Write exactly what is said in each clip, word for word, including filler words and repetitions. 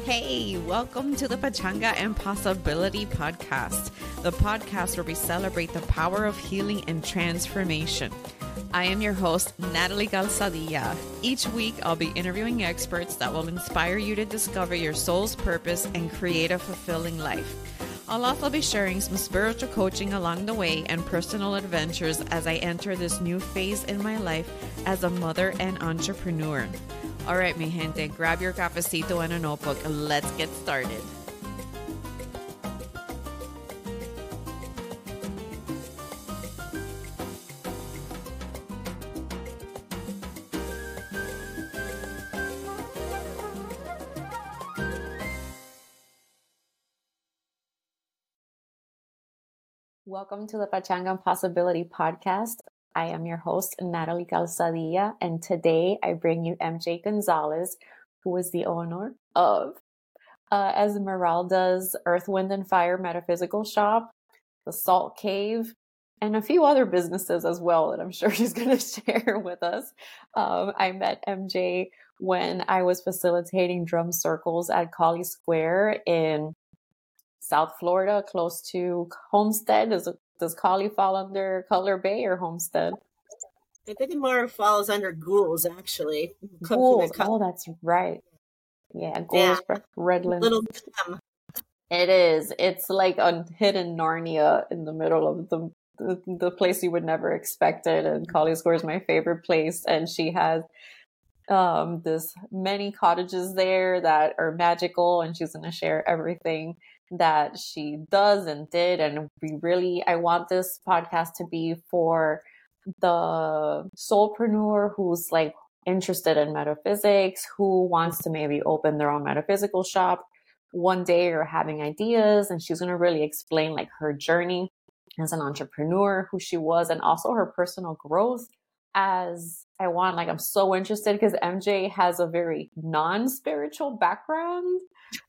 Hey, welcome to the Pachanga and Possibility Podcast, the podcast where we celebrate the power of healing and transformation. I am your host, Natalie Calzadilla. Each week, I'll be interviewing experts that will inspire you to discover your soul's purpose and create a fulfilling life. I'll also be sharing some spiritual coaching along the way and personal adventures as I enter this new phase in my life as a mother and entrepreneur. All right, mi gente, grab your cafecito and a notebook. Let's get started. Welcome to the Pachanga and Possibility Podcast. I am your host, Natalie Calzadilla, and today I bring you M J Gonzalez, who is the owner of uh, Esmeralda's Earth, Wind, and Fire Metaphysical Shop, the Salt Cave, and a few other businesses as well that I'm sure she's going to share with us. Um, I met M J when I was facilitating drum circles at Collie Square in South Florida, close to Homestead. Does, does Collie fall under Cutler Bay or Homestead? I think it more falls under Goulds, actually. Goulds. Oh, that's right. Yeah, Goulds, yeah. Redlands. Little gem. It is. It's like a hidden Narnia in the middle of the the, the place you would never expect it. And Collie Square is my favorite place. And she has um, this many cottages there that are magical, and she's going to share everything that she does and did. And we really, I want this podcast to be for the soulpreneur who's like interested in metaphysics, who wants to maybe open their own metaphysical shop one day or having ideas. And she's going to really explain like her journey as an entrepreneur, who she was, and also her personal growth. As I want, like, I'm so interested because M J has a very non-spiritual background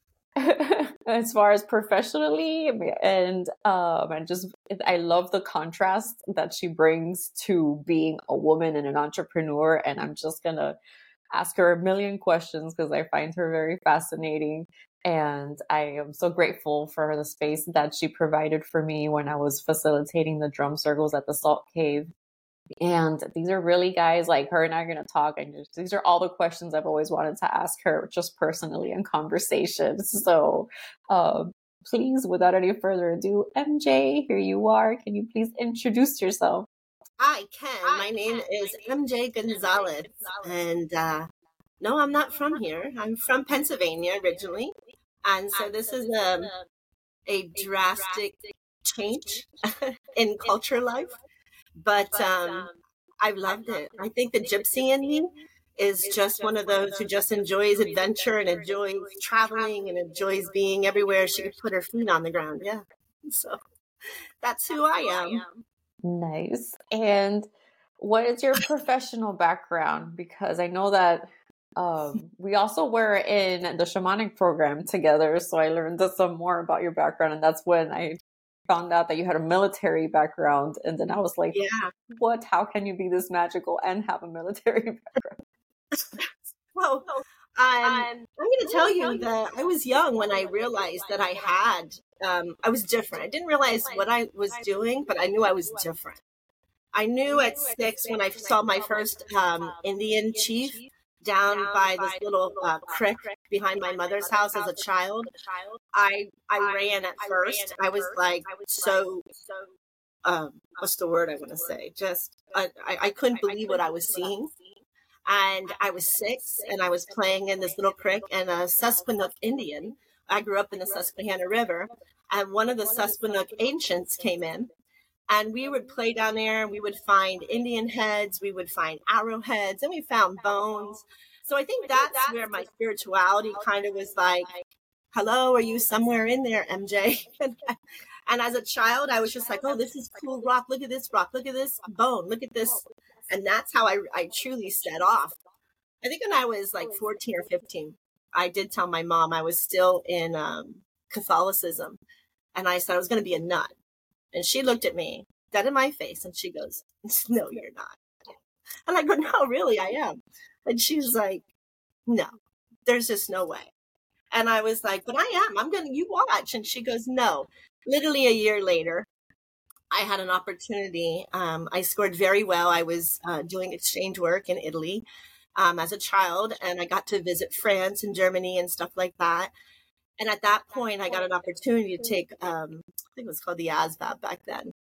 as far as professionally, and um and just I love the contrast that she brings to being a woman and an entrepreneur. And I'm just gonna ask her a million questions because I find her very fascinating, and I am so grateful for the space that she provided for me when I was facilitating the drum circles at the Salt Cave. And these are really, guys, like, her and I are going to talk. And just, these are all the questions I've always wanted to ask her, just personally in conversation. So um, please, without any further ado, M J, here you are. Can you please introduce yourself? I can. My name is M J Gonzalez. And uh, no, I'm not from here. I'm from Pennsylvania originally. And so this is a, a drastic change in culture life. But um, I've loved it. I think the gypsy in me is just one of those who just enjoys adventure and enjoys traveling and enjoys being everywhere she can put her feet on the ground. Yeah. So that's who I am. Nice. And what is your professional background? Because I know that um, we also were in the shamanic program together. So I learned some more about your background. And that's when I found out that you had a military background, and then I was like, yeah. What? How can you be this magical and have a military background? Well, um, I'm going to tell you that I was young when I realized that I had, um, I was different. I didn't realize what I was doing, but I knew I was different. I knew at six when I saw my first um, Indian chief down by this little uh, creek behind my mother's house as a child. I I ran at first. I was like so, um, what's the word I want to say? Just, I, I couldn't believe what I was seeing. And I was six and I was playing in this little creek, and a Susquehannock Indian. I grew up in the Susquehanna River, and one of the Susquehannock ancients came in. And we would play down there, and we would find Indian heads, we would find arrowheads, and we found bones. So I think that's where my spirituality kind of was like, hello, are you somewhere in there, M J? And as a child, I was just like, oh, this is cool rock. Look at this rock. Look at this bone. Look at this. And that's how I, I truly set off. I think when I was like fourteen or fifteen, I did tell my mom I was still in um, Catholicism. And I said I was going to be a nun. And she looked at me, dead in my face, and she goes, no, you're not. And I go, no, really, I am. And she's like, no, there's just no way. And I was like, but I am, I'm going to, you watch. And she goes, no. Literally a year later, I had an opportunity. Um, I scored very well. I was uh, doing exchange work in Italy um, as a child, and I got to visit France and Germany and stuff like that. And at that point, I got an opportunity to take, um, I think it was called the A S V A B back then.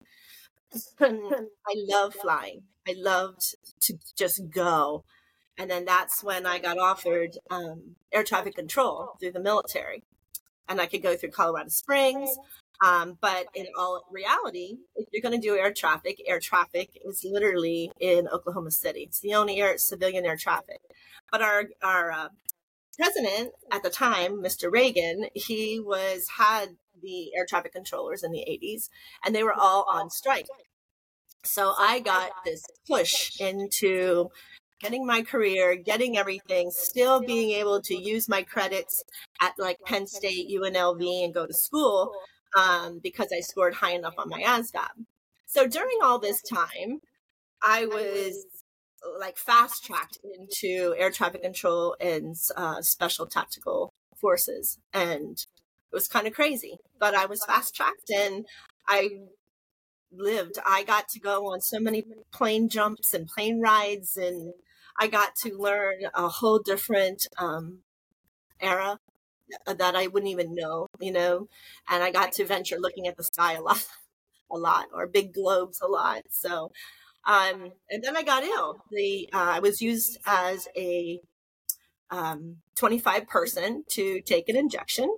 I love flying. I loved to just go. And then that's when I got offered um, air traffic control through the military. And I could go through Colorado Springs. Um, but in all reality, if you're going to do air traffic, air traffic is literally in Oklahoma City. It's the only air civilian air traffic. But our our uh, president at the time, Mister Reagan, he was had the air traffic controllers in the eighties, and they were all on strike. So I got this push into getting my career, getting everything, still being able to use my credits at like Penn State, U N L V, and go to school um, because I scored high enough on my A S V A B. So during all this time, I was like fast tracked into air traffic control and uh, special tactical forces. And it was kind of crazy, but I was fast tracked and I lived. I got to go on so many plane jumps and plane rides, and I got to learn a whole different um, era that I wouldn't even know, you know, and I got to venture looking at the sky a lot, a lot, or big globes a lot. So, um, and then I got ill. The, uh, I was used as a um, twenty-five person to take an injection,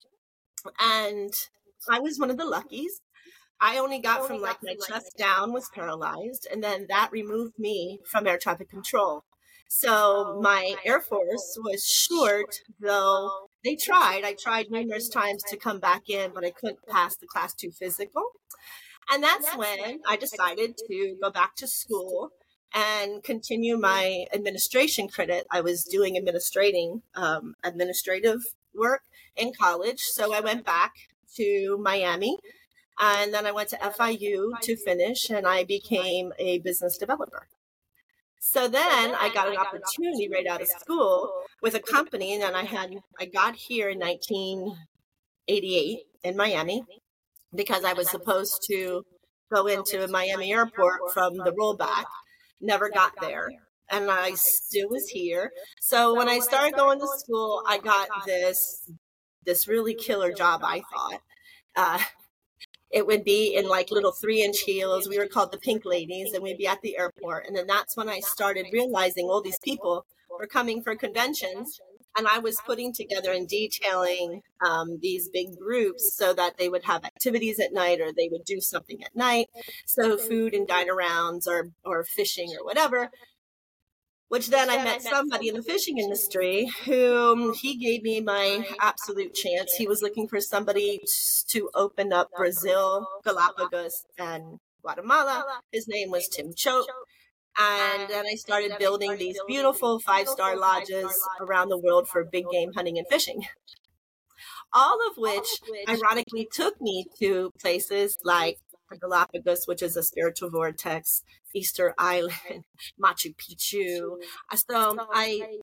and I was one of the luckies. I only got from like my chest down was paralyzed, and then that removed me from air traffic control. So my Air Force was short, though they tried. I tried numerous times to come back in, but I couldn't pass the class two physical. And that's when I decided to go back to school and continue my administration credit. I was doing administrating, um, administrative work in college. So I went back to Miami. And then I went to F I U to finish, and I became a business developer. So then I got an opportunity right out of school with a company, and then I had I got here in nineteen eighty-eight in Miami because I was supposed to go into Miami airport from the rollback. Never got there, and I still was here. So when I started going to school, I got this this really killer job, I thought. Uh, It would be in like little three inch heels. We were called the Pink Ladies, and we'd be at the airport. And then that's when I started realizing all these people were coming for conventions. And I was putting together and detailing um, these big groups so that they would have activities at night, or they would do something at night. So food and dine arounds, or, or fishing or whatever. Which then I met somebody in the fishing industry whom he gave me my absolute chance. He was looking for somebody to open up Brazil, Galapagos, and Guatemala. His name was Tim Choate. And then I started building these beautiful five-star lodges around the world for big game hunting and fishing. All of which ironically took me to places like Galapagos, which is a spiritual vortex, Easter Island, Machu Picchu. So I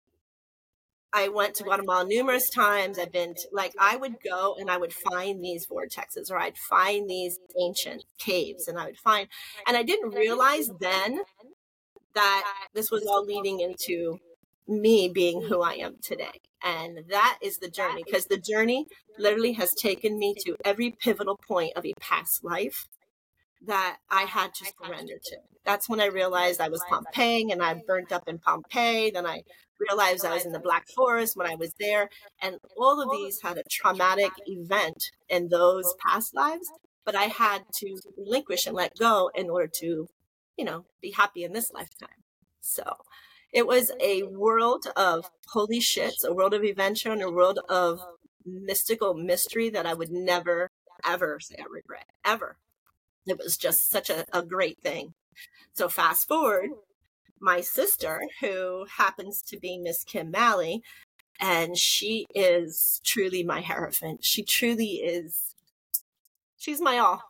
I went to Guatemala numerous times. I've been to, like, I would go and I would find these vortexes, or I'd find these ancient caves, and I would find, and I didn't realize then that this was all leading into me being who I am today. And that is the journey, because the journey literally has taken me to every pivotal point of a past life that I had to surrender to. That's when I realized I was Pompeii, and I burnt up in Pompeii. Then I realized I was in the Black Forest when I was there. And all of these had a traumatic event in those past lives, but I had to relinquish and let go in order to, you know, be happy in this lifetime. So it was a world of holy shits, a world of adventure, and a world of mystical mystery that I would never, ever say I regret, ever. It was just such a, a great thing. So fast forward, my sister, who happens to be Miss Kim Malley, and she is truly my hierophant. She truly is, she's my all.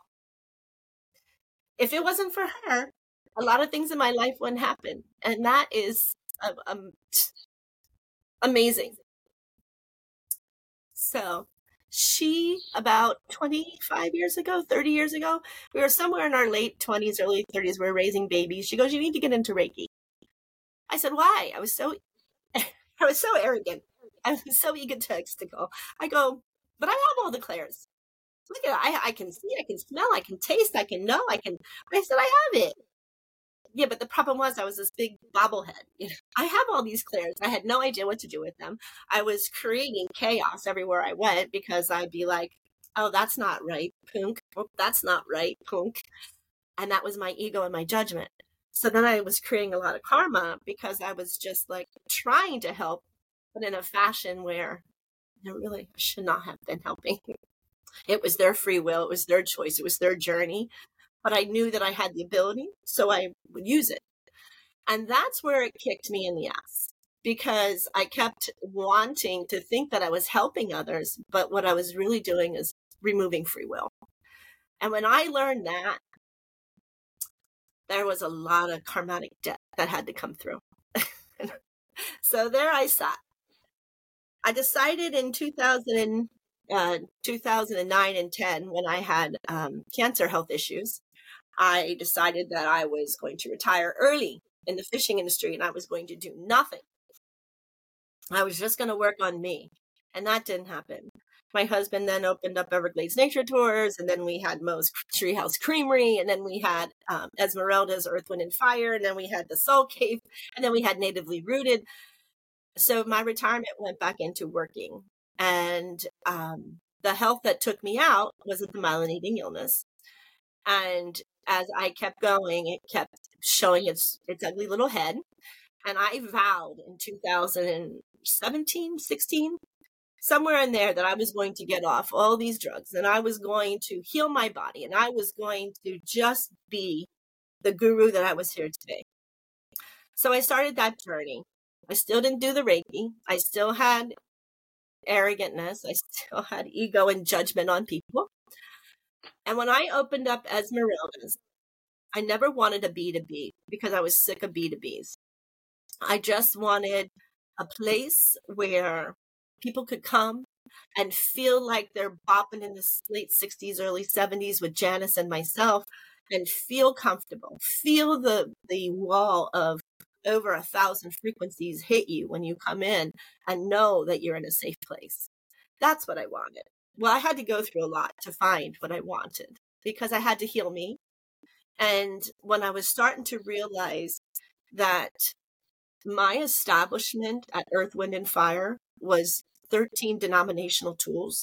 If it wasn't for her, a lot of things in my life wouldn't happen. And that is um, amazing. So she, about twenty-five years ago, thirty years ago, we were somewhere in our late twenties, early thirties. We were raising babies. She goes, you need to get into Reiki. I said, why? I was so, I was so arrogant. I was so egotistical. I go, but I have all the clairs. Look at it. I, I can see, I can smell, I can taste, I can know, I can. I said, I have it. Yeah, but the problem was I was this big bobblehead. You know, I have all these clairs. I had no idea what to do with them. I was creating chaos everywhere I went because I'd be like, oh, that's not right, punk. Oh, that's not right, punk. And that was my ego and my judgment. So then I was creating a lot of karma because I was just like trying to help, but in a fashion where I really should not have been helping. It was their free will. It was their choice. It was their journey. But I knew that I had the ability, so I would use it. And that's where it kicked me in the ass because I kept wanting to think that I was helping others, but what I was really doing is removing free will. And when I learned that, there was a lot of karmatic debt that had to come through. So there I sat. I decided in two thousand, uh, two thousand nine and ten, when I had um, cancer health issues, I decided that I was going to retire early in the fishing industry and I was going to do nothing. I was just going to work on me. And that didn't happen. My husband then opened up Everglades Nature Tours, and then we had Moe's Treehouse Creamery, and then we had um, Esmeralda's Earth, Wind, and Fire, and then we had the Soul Cave, and then we had Natively Rooted. So my retirement went back into working. And um, the health that took me out was a demyelinating illness. And as I kept going, it kept showing its its ugly little head. And I vowed in two thousand seventeen, sixteen, somewhere in there, that I was going to get off all these drugs and I was going to heal my body and I was going to just be the guru that I was here today. So I started that journey. I still didn't do the Reiki. I still had arrogantness. I still had ego and judgment on people. And when I opened up Esmeralda's, I never wanted a B to B because I was sick of B to Bs. I just wanted a place where people could come and feel like they're bopping in the late sixties, early seventies with Janice and myself and feel comfortable, feel the, the wall of over a thousand frequencies hit you when you come in and know that you're in a safe place. That's what I wanted. Well, I had to go through a lot to find what I wanted because I had to heal me. And when I was starting to realize that my establishment at Earth, Wind, and Fire was thirteen denominational tools,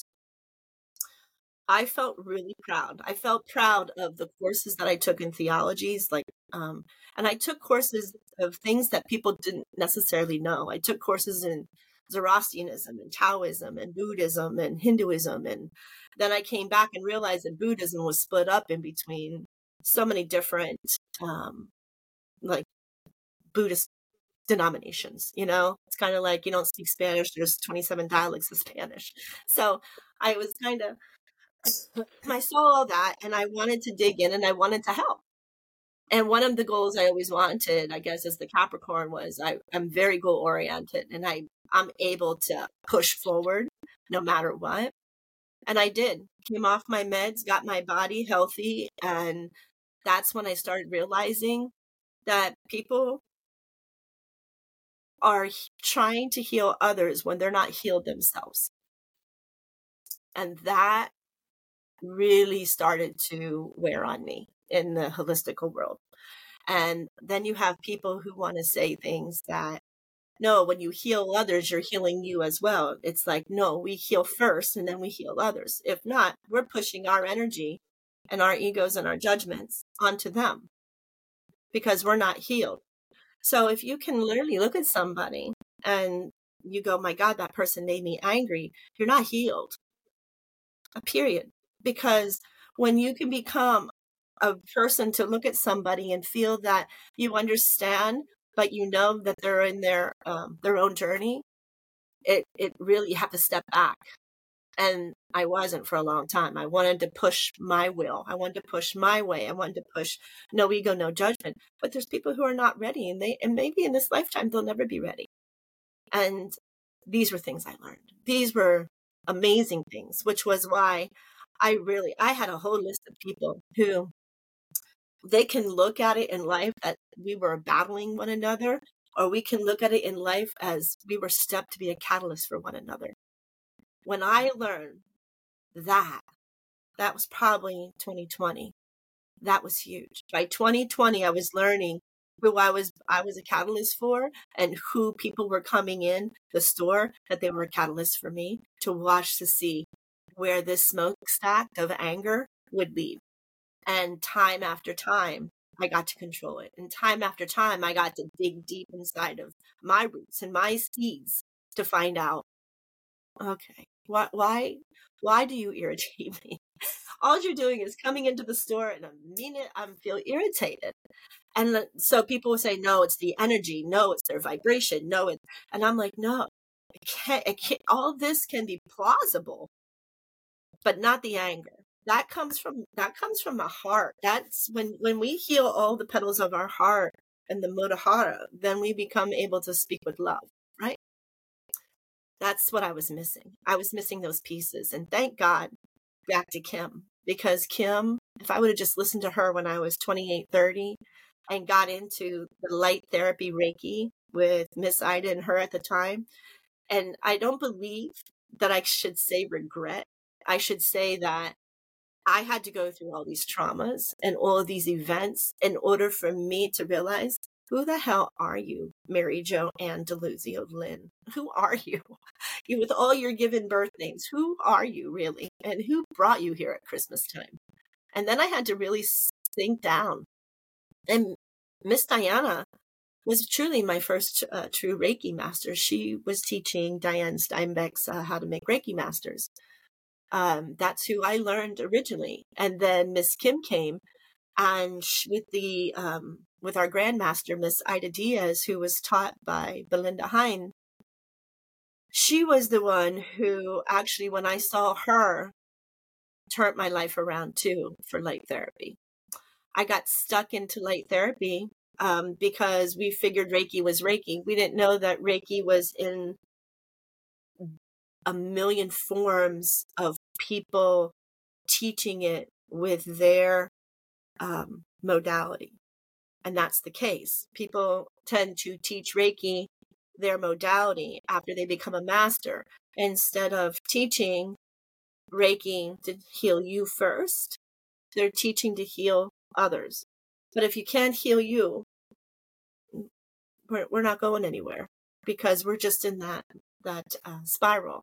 I felt really proud. I felt proud of the courses that I took in theologies, like, um, and I took courses of things that people didn't necessarily know. I took courses in Zoroastrianism and Taoism and Buddhism and Hinduism. And then I came back and realized that Buddhism was split up in between so many different, um, like Buddhist denominations, you know, it's kind of like you don't speak Spanish. There's twenty-seven dialects of Spanish. So I was kind of, I saw all that and I wanted to dig in and I wanted to help. And one of the goals I always wanted, I guess, as the Capricorn was I, I'm very goal oriented and I, I'm able to push forward no matter what. And I did. Came off my meds, got my body healthy. And that's when I started realizing that people are trying to heal others when they're not healed themselves. And that really started to wear on me in the holistical world. And then you have people who want to say things that, no, when you heal others, you're healing you as well. It's like, no, we heal first and then we heal others. If not, we're pushing our energy and our egos and our judgments onto them because we're not healed. So if you can literally look at somebody and you go, my God, that person made me angry, you're not healed. A period. Because when you can become a person to look at somebody and feel that you understand, but you know that they're in their um, their own journey, it it really you have to step back. And I wasn't for a long time. I wanted to push my will. I wanted to push my way. I wanted to push no ego, no judgment. But there's people who are not ready, and they and maybe in this lifetime they'll never be ready. And these were things I learned. These were amazing things, which was why I really, I had a whole list of people who they can look at it in life that we were battling one another, or we can look at it in life as we were stepped to be a catalyst for one another. When I learned that, that was probably twenty twenty. That was huge. By twenty twenty, I was learning who I was I was a catalyst for, and who people were coming in the store that they were a catalyst for me to watch to see where this smokestack of anger would lead. And time after time, I got to control it. And time after time, I got to dig deep inside of my roots and my seeds to find out, okay, why why why do you irritate me? All you're doing is coming into the store and I mean it, I feel irritated. And so people will say, no, it's the energy. No, it's their vibration. No, it, and I'm like, no, it can't, it can't, all this can be plausible, but not the anger. That comes from, that comes from a heart. That's when, when we heal all the petals of our heart and the Mudahara, then we become able to speak with love, right? That's what I was missing. I was missing those pieces. And thank God, back to Kim, because Kim, if I would have just listened to her when I was twenty-eight, thirty and got into the light therapy Reiki with Miss Ida and her at the time, and I don't believe that I should say regret. I should say that I had to go through all these traumas and all of these events in order for me to realize, who the hell are you, Mary Jo Ann Deluzio Lynn? Who are you? You with all your given birth names, who are you really? And who brought you here at Christmas time? And then I had to really sink down. And Miss Diana was truly my first uh, true Reiki master. She was teaching Diane Steinbeck's uh, how to make Reiki masters. Um, that's who I learned originally. And then Miss Kim came, and she, with the um, with our grandmaster, Miss Ida Diaz, who was taught by Belinda Hine, she was the one who actually, when I saw her, turned my life around too for light therapy. I got stuck into light therapy um, because we figured Reiki was Reiki. We didn't know that Reiki was in a million forms of people teaching it with their um, modality. And that's the case. People tend to teach Reiki, their modality, after they become a master, instead of teaching Reiki to heal you first. They're teaching to heal others. But if you can't heal you, we're, we're not going anywhere, because we're just in that, that uh, spiral.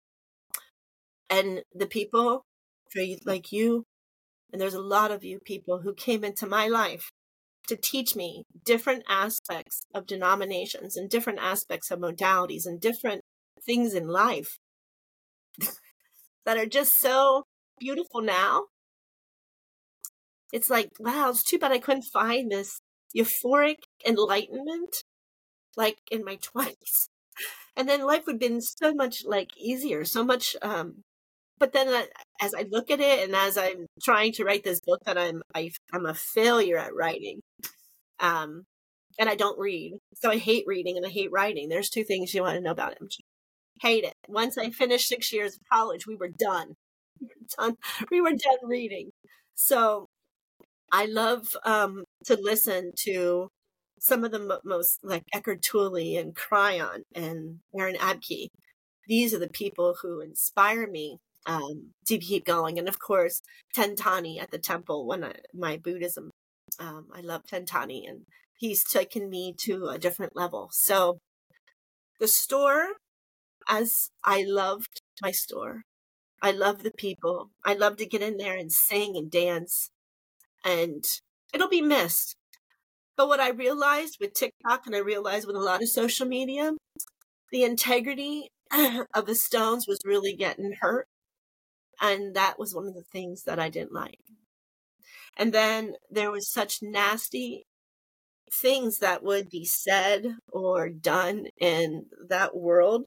And the people for you, like you, and there's a lot of you people who came into my life to teach me different aspects of denominations and different aspects of modalities and different things in life that are just so beautiful now. It's like, wow, it's too bad I couldn't find this euphoric enlightenment like in my twenties. And then life would have been so much like easier, so much. Um, but then uh, as I look at it, and as I'm trying to write this book that I'm, I, I'm a failure at writing, um, and I don't read. So I hate reading and I hate writing. There's two things you want to know about it. Hate it. Once I finished six years of college, we were done. We were done, we were done reading. So I love um, to listen to some of the m- most, like Eckhart Tolle and Cryon and Aaron Abke. These are the people who inspire me um, to keep going. And of course, Tentani at the temple, when I, my Buddhism, um, I love Tentani, and he's taken me to a different level. So the store, as I loved my store, I love the people. I love to get in there and sing and dance, and it'll be missed. But what I realized with TikTok, and I realized with a lot of social media, the integrity of the stones was really getting hurt. And that was one of the things that I didn't like. And then there was such nasty things that would be said or done in that world.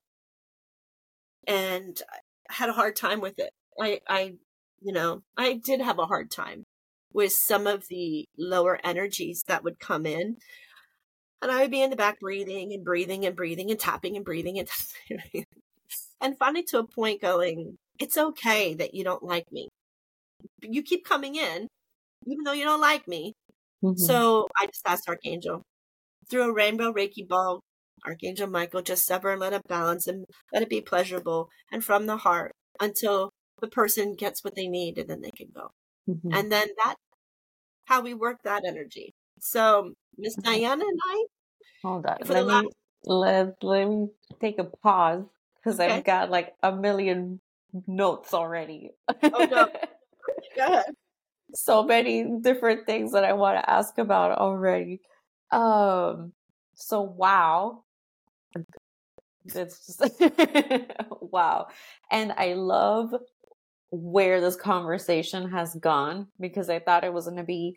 And I had a hard time with it. I, I, you know, I did have a hard time with some of the lower energies that would come in. And I would be in the back breathing and breathing and breathing and tapping and breathing and and finally to a point going, it's okay that you don't like me. You keep coming in, even though you don't like me. Mm-hmm. So I just asked Archangel, through a rainbow Reiki ball, Archangel Michael, just sever and let it balance and let it be pleasurable and from the heart until the person gets what they need and then they can go. Mm-hmm. And then that's how we work that energy. So Miss Diana and I, hold on, let me, last... let, let me take a pause because okay. I've got like a million notes already. Oh no, go ahead. So many different things that I want to ask about already. Um, so wow. It's just wow. And I love where this conversation has gone because I thought it was going to be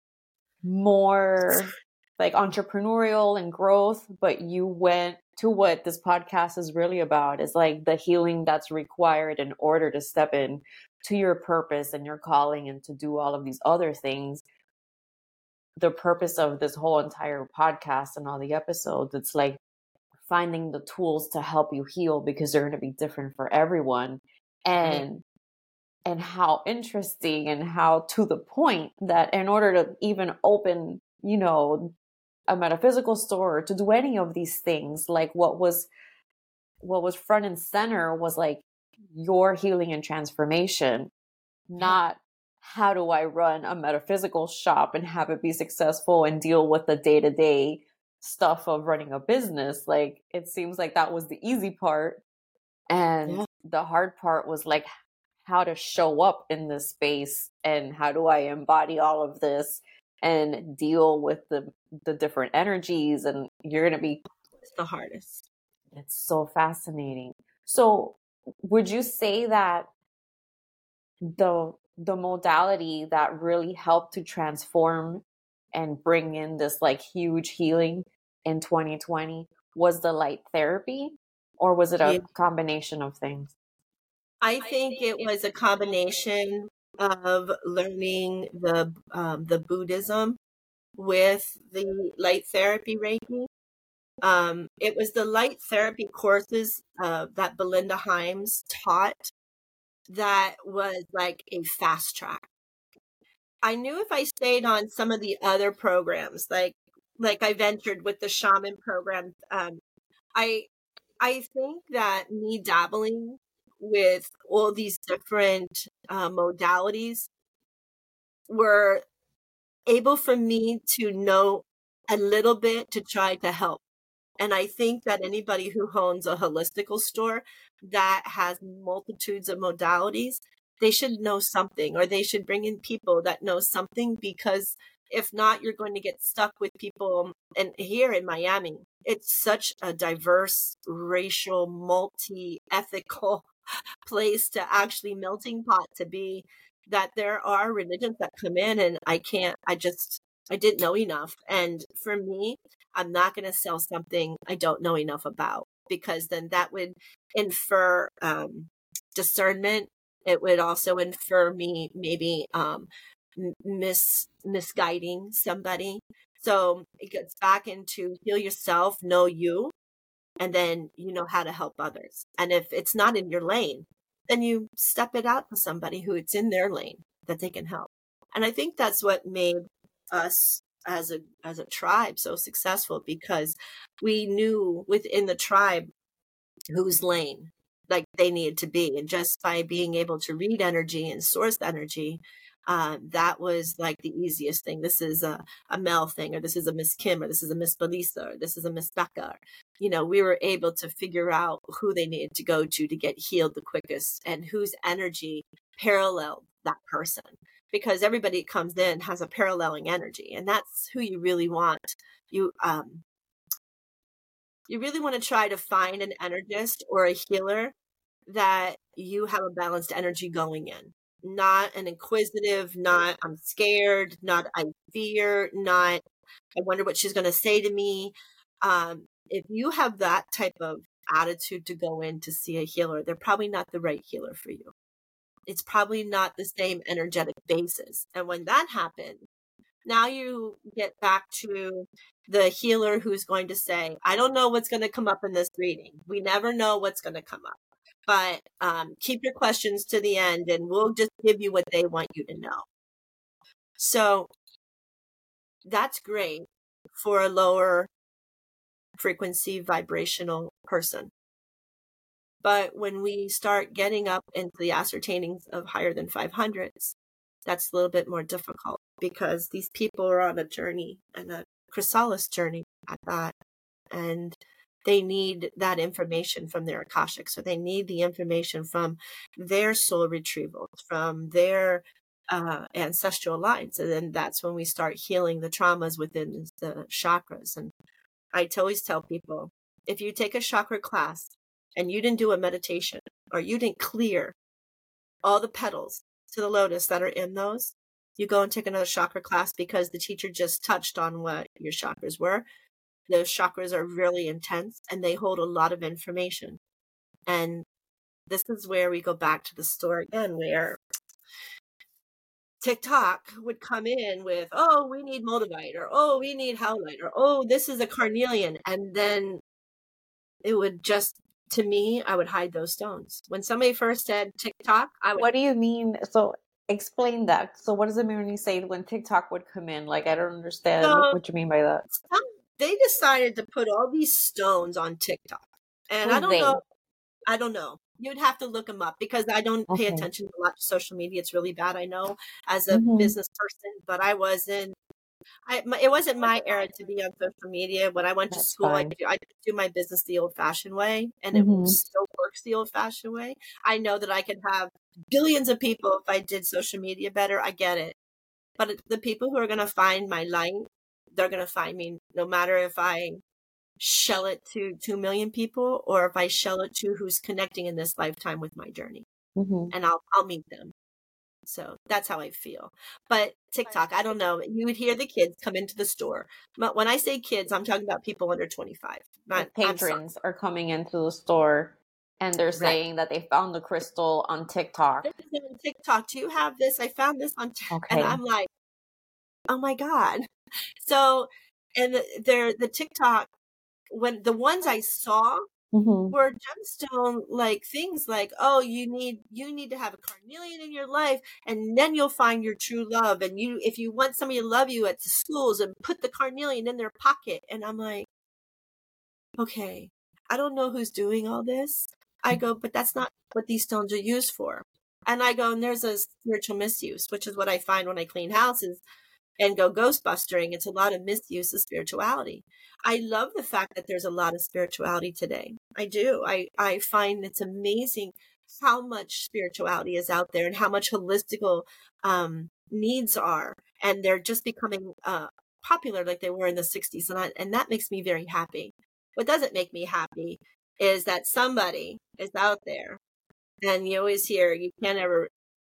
more like entrepreneurial and growth, but you went to what this podcast is really about, is like the healing that's required in order to step in to your purpose and your calling and to do all of these other things. The purpose of this whole entire podcast and all the episodes, it's like finding the tools to help you heal because they're going to be different for everyone. And right. and how interesting and how to the point that in order to even open, you know, a metaphysical store, to do any of these things, like what was what was front and center was like your healing and transformation, not how do I run a metaphysical shop and have it be successful and deal with the day-to-day stuff of running a business. Like, it seems like that was the easy part. And yeah. the hard part was like how to show up in this space and how do I embody all of this and deal with the the different energies. And you're going to be it's the hardest. It's so fascinating. So would you say that the the modality that really helped to transform and bring in this like huge healing in twenty twenty was the light therapy, or was it a yeah. combination of things? I think it was a combination of learning the um, the Buddhism with the light therapy Reiki. Um, it was the light therapy courses uh, that Belinda Himes taught that was like a fast track. I knew if I stayed on some of the other programs, like like I ventured with the shaman program, um, I I think that me dabbling with all these different uh, modalities were able for me to know a little bit to try to help. And I think that anybody who owns a holistical store that has multitudes of modalities, they should know something, or they should bring in people that know something, because if not, you're going to get stuck with people. And here in Miami, it's such a diverse, racial, multi-ethical place to actually melting pot to be, that there are religions that come in and I can't, I just, I didn't know enough. And for me, I'm not going to sell something I don't know enough about, because then that would infer um, discernment. It would also infer me maybe um, mis misguiding somebody. So it gets back into heal yourself, know you, and then you know how to help others. And if it's not in your lane, then you step it out to somebody who it's in their lane that they can help. And I think that's what made us as a as a tribe so successful, because we knew within the tribe whose lane like they needed to be. And just by being able to read energy and source energy, uh, that was like the easiest thing. This is a, a Mel thing, or this is a Miss Kim, or this is a Miss Belisa, or this is a Miss Becca. You know, we were able to figure out who they needed to go to to get healed the quickest, and whose energy paralleled that person. Because everybody that comes in has a paralleling energy, and that's who you really want. You um, you really want to try to find an energist or a healer that you have a balanced energy going in. Not an inquisitive, not I'm scared, not I fear, not I wonder what she's going to say to me. Um, if you have that type of attitude to go in to see a healer, they're probably not the right healer for you. It's probably not the same energetic basis. And when that happens, now you get back to the healer who's going to say, I don't know what's going to come up in this reading. We never know what's going to come up. but um, keep your questions to the end and we'll just give you what they want you to know. So that's great for a lower frequency vibrational person. But when we start getting up into the ascertaining of higher than five hundreds, that's a little bit more difficult because these people are on a journey, and a chrysalis journey at that. And they need that information from their Akashic. So they need the information from their soul retrievals, from their uh, ancestral lines. And then that's when we start healing the traumas within the chakras. And I always tell people, if you take a chakra class and you didn't do a meditation, or you didn't clear all the petals to the lotus that are in those, you go and take another chakra class because the teacher just touched on what your chakras were. Those chakras are really intense and they hold a lot of information. And this is where we go back to the story again, where TikTok would come in with, oh, we need moldavite, or oh, we need howlite, or oh, this is a carnelian. And then it would just, to me, I would hide those stones. When somebody first said TikTok, I would. What do you mean? So explain that. So what does it mean when you say when TikTok would come in? Like, I don't understand So, what you mean by that. some, they decided to put all these stones on TikTok. And Who's I don't they? know. I don't know. You'd have to look them up because I don't pay Okay. attention a lot to social media. It's really bad, I know, as a Mhm. business person, but I wasn't. I, my, it wasn't my era to be on social media. When I went to That's school, I, fine. do- I do my business the old-fashioned way, and it Mhm. still works the old-fashioned way. I know that I could have billions of people if I did social media better. I get it. But it- the people who are going to find my light, they're going to find me no matter if I shell it to two million people or if I shell it to who's connecting in this lifetime with my journey, Mhm. and I'll I'll meet them. So that's how I feel. But TikTok, I don't know. You would hear the kids come into the store. But when I say kids, I'm talking about people under twenty-five. Not, The I'm sorry. patrons are coming into the store and they're Right. saying that they found the crystal on TikTok. They're saying on TikTok, do you have this? I found this on TikTok. And Okay. I'm like, oh my God. So, and the, they're the TikTok, when the ones I saw Mhm. were gemstone like things like, oh, you need you need to have a carnelian in your life, and then you'll find your true love. And you, if you want somebody to love you at the schools, and put the carnelian in their pocket. And I'm like, okay, I don't know who's doing all this. I go, but that's not what these stones are used for. And I go, and there's a spiritual misuse, which is what I find when I clean houses and go ghostbustering. It's a lot of misuse of spirituality. I love the fact that there's a lot of spirituality today. I do. I, I find it's amazing how much spirituality is out there and how much holistical um, needs are. And they're just becoming uh, popular like they were in the sixties. And, I, and that makes me very happy. What doesn't make me happy is that somebody is out there, and you always hear, you can't ever,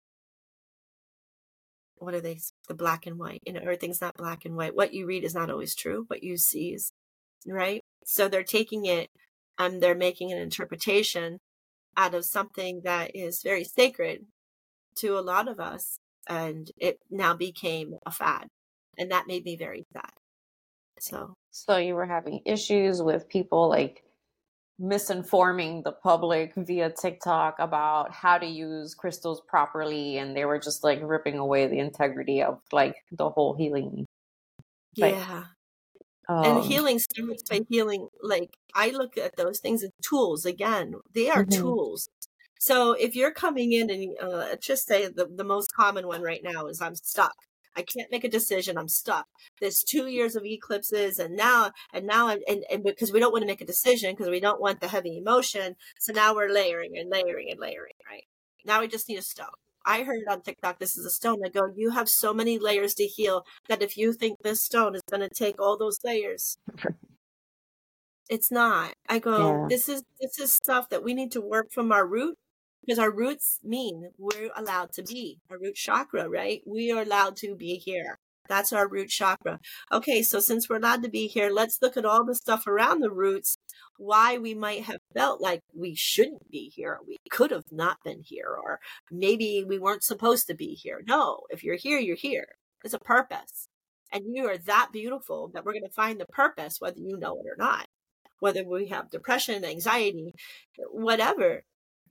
what are they, the black and white, you know, everything's not black and white. What you read is not always true. What you see is, right? So they're taking it and they're making an interpretation out of something that is very sacred to a lot of us. And it now became a fad. And that made me very sad. So, So you were having issues with people like misinforming the public via TikTok about how to use crystals properly, and they were just like ripping away the integrity of like the whole healing. Like, yeah. um, And healing starts by healing. Like, I look at those things as tools. Again, they are mhm. tools. So if you're coming in and uh, let's just say the, the most common one right now is I'm stuck. I can't make a decision. I'm stuck. There's two years of eclipses, and now and now and, and, and because we don't want to make a decision because we don't want the heavy emotion. So now we're layering and layering and layering, right? Now we just need a stone. I heard on TikTok, this is a stone. I go, you have so many layers to heal that if you think this stone is going to take all those layers, it's not. I go, Yeah. this is this is stuff that we need to work from our root, because our roots mean we're allowed to be, our root chakra, right? We are allowed to be here. That's our root chakra. Okay, so since we're allowed to be here, let's look at all the stuff around the roots, why we might have felt like we shouldn't be here. We could have not been here, or maybe we weren't supposed to be here. No, if you're here, you're here. There's a purpose. And you are that beautiful that we're going to find the purpose, whether you know it or not. Whether we have depression, anxiety, whatever,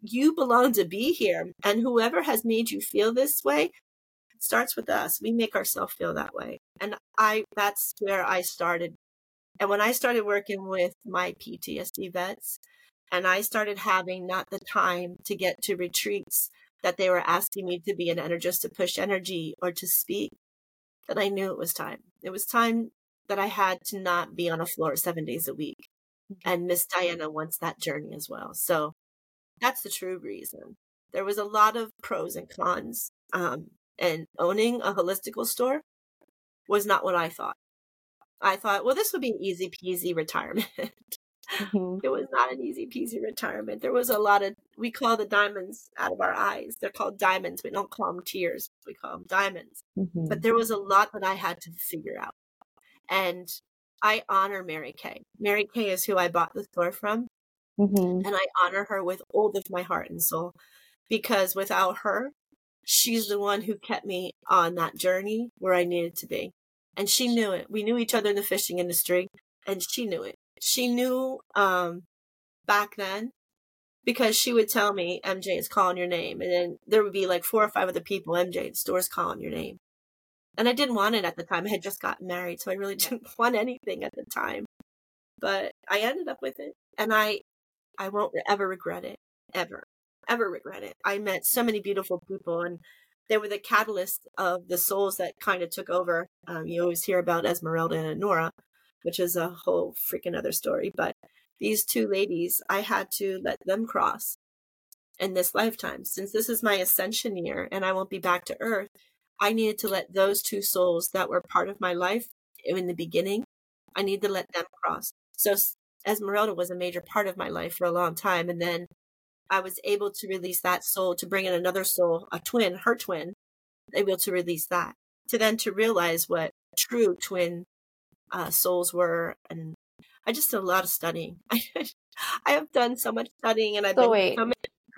you belong to be here. And whoever has made you feel this way, it starts with us. We make ourselves feel that way. And I, that's where I started. And when I started working with my P T S D vets, and I started having not the time to get to retreats that they were asking me to be an energist, to push energy or to speak, that I knew it was time. It was time that I had to not be on a floor seven days a week. And Miss Diana wants that journey as well. So that's the true reason. There was a lot of pros and cons. Um, and owning a holistical store was not what I thought. I thought, well, this would be an easy peasy retirement. Mm-hmm. It was not an easy peasy retirement. There was a lot of, we call the diamonds out of our eyes. They're called diamonds. We don't call them tears. We call them diamonds. Mm-hmm. But there was a lot that I had to figure out. And I honor Mary Kay. Mary Kay is who I bought the store from. Mm-hmm. And I honor her with all of my heart and soul, because without her, she's the one who kept me on that journey where I needed to be. And she knew it. We knew each other in the fishing industry, and she knew it. She knew um, back then, because she would tell me, M J is calling your name. And then there would be like four or five other people, M J, the store's calling your name. And I didn't want it at the time. I had just gotten married, so I really didn't want anything at the time. But I ended up with it. And I, I won't ever regret it. Ever. Ever regret it. I met so many beautiful people, and they were the catalyst of the souls that kind of took over. Um, you always hear about Esmeralda and Nora, which is a whole freaking other story. But these two ladies, I had to let them cross in this lifetime. Since this is my ascension year and I won't be back to Earth, I needed to let those two souls that were part of my life in the beginning, I need to let them cross. So Esmeralda was a major part of my life for a long time. And then I was able to release that soul to bring in another soul, a twin, her twin, able to release that. To then to realize what true twin uh, souls were. And I just did a lot of studying. I, I have done so much studying, and I've so been wait. coming.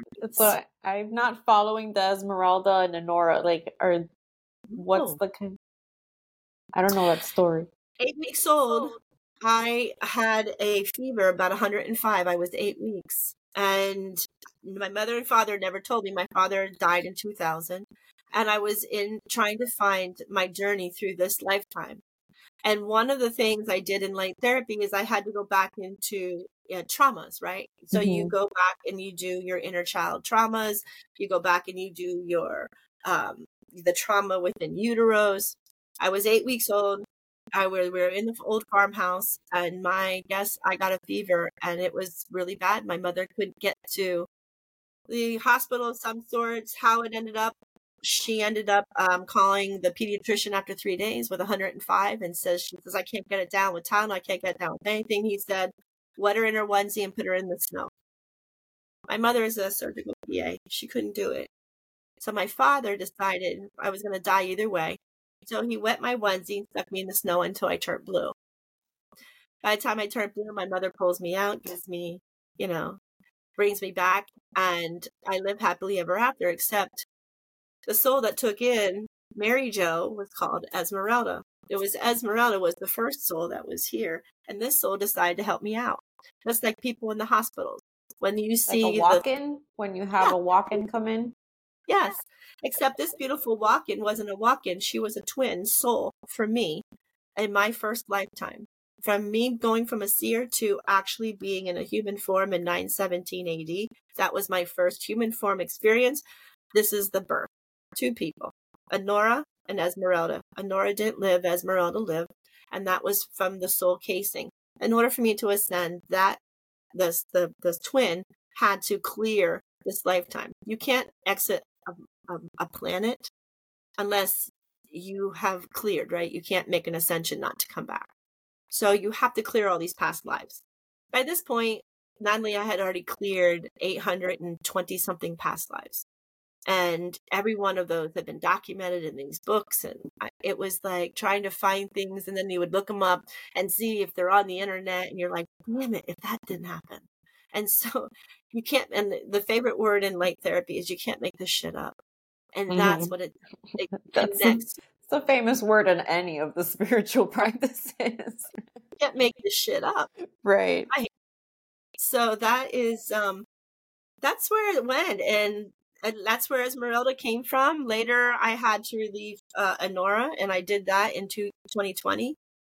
So I'm not following the Esmeralda and Nora. Like, are what's oh. the? I don't know that story. Eight weeks old, I had a fever about one hundred five. I was eight weeks, and my mother and father never told me. My father died in two thousand, and I was in trying to find my journey through this lifetime. And one of the things I did in light therapy is I had to go back into yeah, traumas, right? So mm-hmm. you go back and you do your inner child traumas. You go back and you do your um, the trauma within uteros. I was eight weeks old. I were, we were in the old farmhouse, and my guess I got a fever, and it was really bad. My mother couldn't get to the hospital of some sorts. How it ended up, she ended up um, calling the pediatrician after three days with one hundred five, and says, she says, I can't get it down with Tylenol. I can't get it down with anything. He said, wet her in her onesie and put her in the snow. My mother is a surgical P A. She couldn't do it. So my father decided I was going to die either way. So he wet my onesie and stuck me in the snow until I turned blue. By the time I turned blue, my mother pulls me out, gives me, you know, brings me back, and I live happily ever after, except the soul that took in Mary Jo was called Esmeralda. It was Esmeralda was the first soul that was here, and this soul decided to help me out. Just like people in the hospitals. When you see like a walk-in, the, when you have yeah. a walk-in come in? Yes, except this beautiful walk-in wasn't a walk-in. She was a twin soul for me in my first lifetime. From me going from a seer to actually being in a human form in nine seventeen A D, that was my first human form experience. This is the birth. Two people, Anora and Esmeralda. Anora didn't live, Esmeralda lived, and that was from the soul casing. In order for me to ascend, that this the the twin had to clear this lifetime. You can't exit a, a, a planet unless you have cleared, right? You can't make an ascension not to come back. So you have to clear all these past lives. By this point, not only I had already cleared eight hundred twenty something past lives. And every one of those had been documented in these books. And I, it was like trying to find things, and then you would look them up and see if they're on the internet. And you're like, damn it, if that didn't happen. And so you can't, and the favorite word in light therapy is you can't make this shit up. And mm-hmm. that's what it, it that's connects. A, it's a famous word in any of the spiritual practices. You can't make this shit up. Right. right. So that is, um, that's where it went. And, and that's where Esmeralda came from. Later, I had to relieve uh, Anora, and I did that in twenty twenty.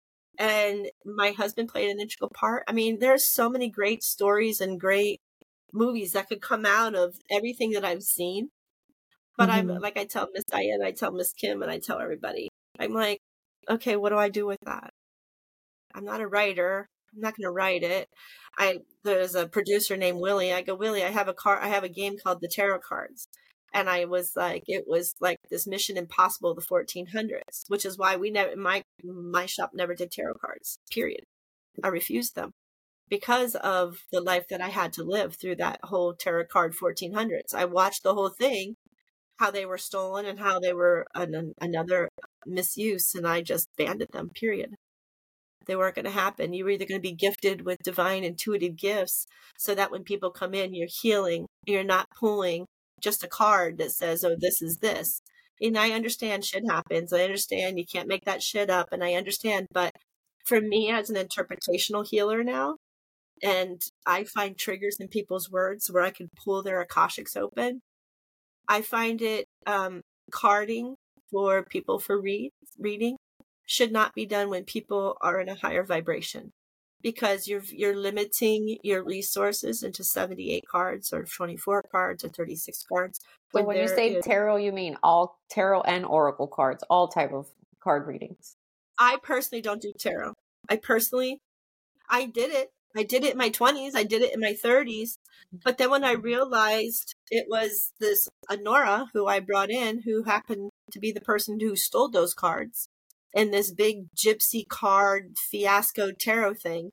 And my husband played an integral part. I mean, there's so many great stories and great movies that could come out of everything that I've seen. But mm-hmm. I'm like, I tell Miss Diane, I tell Miss Kim, and I tell everybody, I'm like, okay, what do I do with that? I'm not a writer. I'm not going to write it. I there's a producer named Willie. I go, Willie, I have a car. I have a game called the Tarot Cards, and I was like, it was like this Mission Impossible of the fourteen hundreds, which is why we never my my shop never did tarot cards. Period. I refused them because of the life that I had to live through that whole tarot card fourteen hundreds. I watched the whole thing, how they were stolen and how they were an, another misuse, and I just banned them. Period. They weren't going to happen. You were either going to be gifted with divine intuitive gifts so that when people come in, you're healing. You're not pulling just a card that says, oh, this is this. And I understand shit happens. I understand you can't make that shit up. And I understand. But for me as an interpretational healer now, and I find triggers in people's words where I can pull their Akashics open. I find it um, carding for people for read, reading. Should not be done when people are in a higher vibration, because you're you're limiting your resources into seventy-eight cards or twenty-four cards or thirty-six cards. So when, when you say is, tarot, you mean all tarot and oracle cards, all type of card readings? I personally don't do tarot. I personally, I did it. I did it in my twenties. I did it in my thirties. But then when I realized it was this Anora who I brought in, who happened to be the person who stole those cards, in this big gypsy card fiasco tarot thing,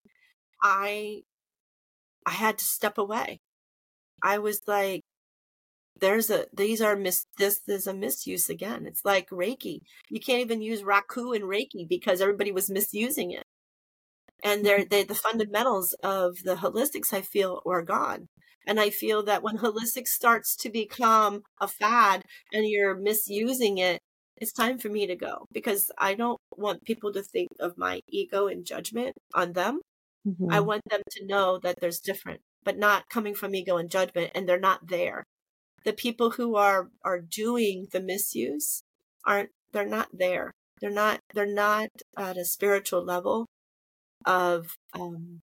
I I had to step away. I was like, there's a these are mis this there's a misuse again. It's like Reiki. You can't even use Raku in Reiki because everybody was misusing it. And they're they the fundamentals of the holistics, I feel, are gone. And I feel that when holistics starts to become a fad and you're misusing it, it's time for me to go, because I don't want people to think of my ego and judgment on them. Mm-hmm. I want them to know that there's different, but not coming from ego and judgment, and they're not there. The people who are are doing the misuse aren't, they're not there. They're not, they're not at a spiritual level of um,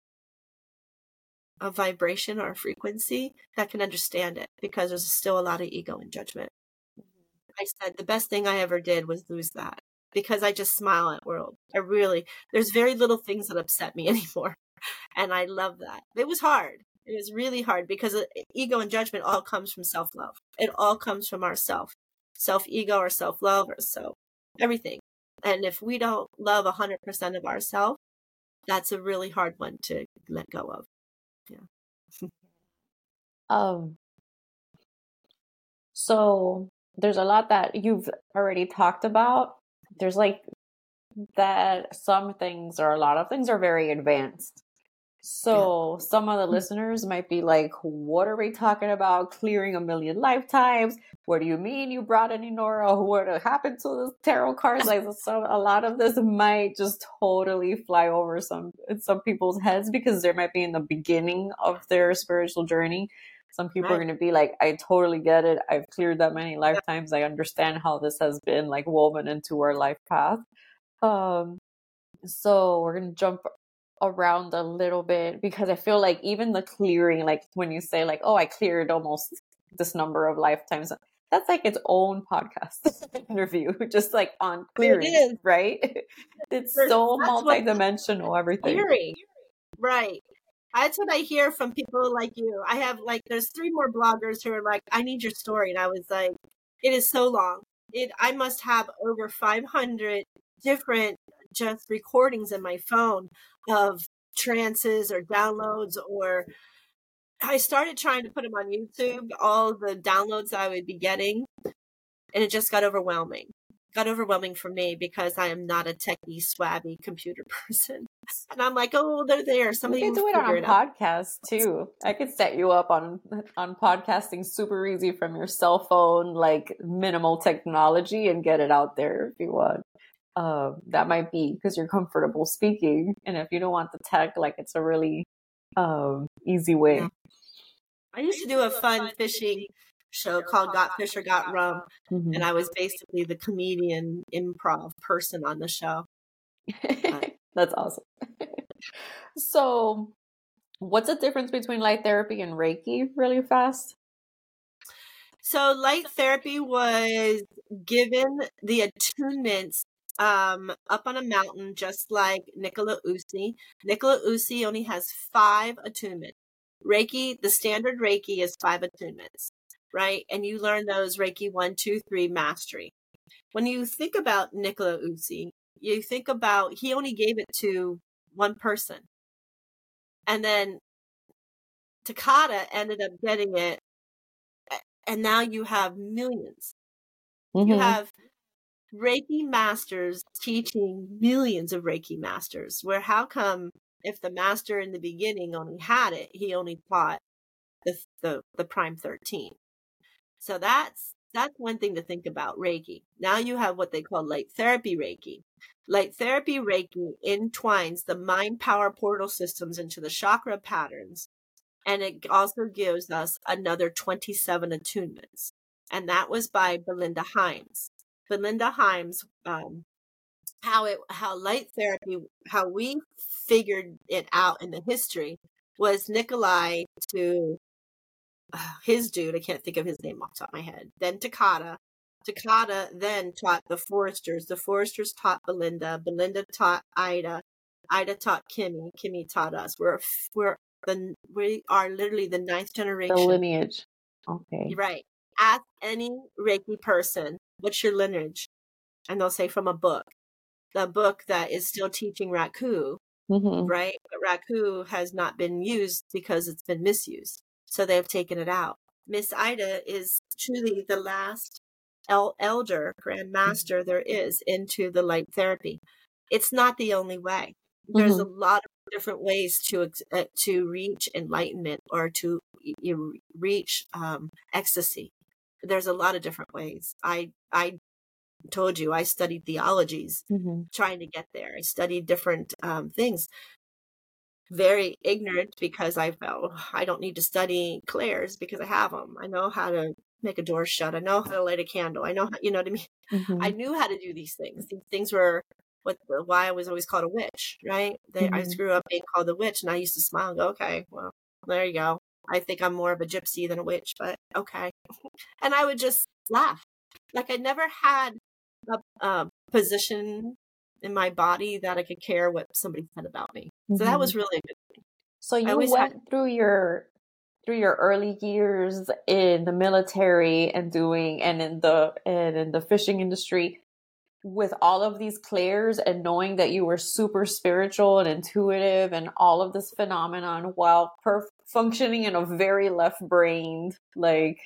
a vibration or a frequency that can understand it, because there's still a lot of ego and judgment. I said the best thing I ever did was lose that, because I just smile at world. I really, there's very little things that upset me anymore. And I love that. It was hard. It was really hard, because ego and judgment all comes from self-love. It all comes from ourself, self-ego or self-love or so everything. And if we don't love one hundred percent of ourselves, that's a really hard one to let go of. Yeah. um. So there's a lot that you've already talked about. There's like that some things, or a lot of things, are very advanced. So yeah. Some of the listeners might be like, what are we talking about? Clearing a million lifetimes? What do you mean you brought in Anora? What happened to the tarot cards? Like, so a lot of this might just totally fly over some some people's heads, because they might be in the beginning of their spiritual journey. Some people right. are going to be like, I totally get it. I've cleared that many lifetimes. I understand how this has been like woven into our life path. Um, so we're going to jump around a little bit, because I feel like even the clearing, like when you say like, oh, I cleared almost this number of lifetimes, that's like its own podcast interview, just like on clearing, it right? It's There's, so multidimensional, everything. Clearing. Right. That's what I hear from people like you. I have like, there's three more bloggers who are like, I need your story. And I was like, it is so long. It, I must have over five hundred different just recordings in my phone of trances or downloads, or I started trying to put them on YouTube, all the downloads I would be getting. And it just got overwhelming. Got overwhelming for me, because I am not a techie, swabby computer person. And I'm like, oh, they're there. Somebody you can do it on a podcast too. I could set you up on on podcasting super easy from your cell phone, like minimal technology, and get it out there if you want. Uh, that might be because you're comfortable speaking, and if you don't want the tech, like it's a really um, easy way. I used to do a fun fishing show called Got Fish or Got Rum, Mm-hmm. and I was basically the comedian improv person on the show. But That's awesome. So, what's the difference between light therapy and Reiki, really fast? So light therapy was given the attunements um, up on a mountain, just like Nicola Usi. Nicola Usi only has five attunements. Reiki, the standard Reiki is five attunements, right? And you learn those Reiki one, two, three mastery. When you think about Nicola Usi, you think about he only gave it to one person. And then Takata ended up getting it, and now you have millions. Mm-hmm. You have Reiki masters teaching millions of Reiki masters, where how come if the master in the beginning only had it, he only taught the the, the prime thirteen. So that's that's one thing to think about Reiki. Now you have what they call light therapy Reiki. Light therapy Reiki entwines the mind power portal systems into the chakra patterns, and it also gives us another twenty-seven attunements. And that was by Belinda Himes. Belinda Himes, um, how it, how light therapy, how we figured it out in the history was Nikolai to uh, his dude. I can't think of his name off the top of my head. Then Takata. Takata then taught the Foresters. The Foresters taught Belinda. Belinda taught Ida. Ida taught Kimmy. Kimmy taught us. We're we're the we are literally the ninth generation. The lineage. Okay. Right. Ask any Reiki person, what's your lineage? And they'll say from a book. The book that is still teaching Raku, Mm-hmm. right? But Raku has not been used because it's been misused. So they've taken it out. Miss Ida is truly the last el- elder, grandmaster there is into the light therapy. It's not the only way. There's Mm-hmm. a lot of different ways to uh, to reach enlightenment or to you reach um, ecstasy. There's a lot of different ways. I I told you I studied theologies Mm-hmm. trying to get there. I studied different um, things. Very ignorant because I felt I don't need to study clairs because I have them. I know how to make a door shut. I know how to light a candle. I know how, you know what I mean? Mm-hmm. I knew how to do these things. These things were what the, why I was always called a witch, right? They, Mm-hmm. I grew up being called a witch, and I used to smile and go, okay, well, there you go. I think I'm more of a gypsy than a witch, but okay. And I would just laugh. Like I never had a, a position in my body that I could care what somebody said about me. Mm-hmm. So that was really a good thing. So you always went had- through your through your early years in the military and doing and in the and in the fishing industry with all of these clairs and knowing that you were super spiritual and intuitive and all of this phenomenon while perf- functioning in a very left-brained like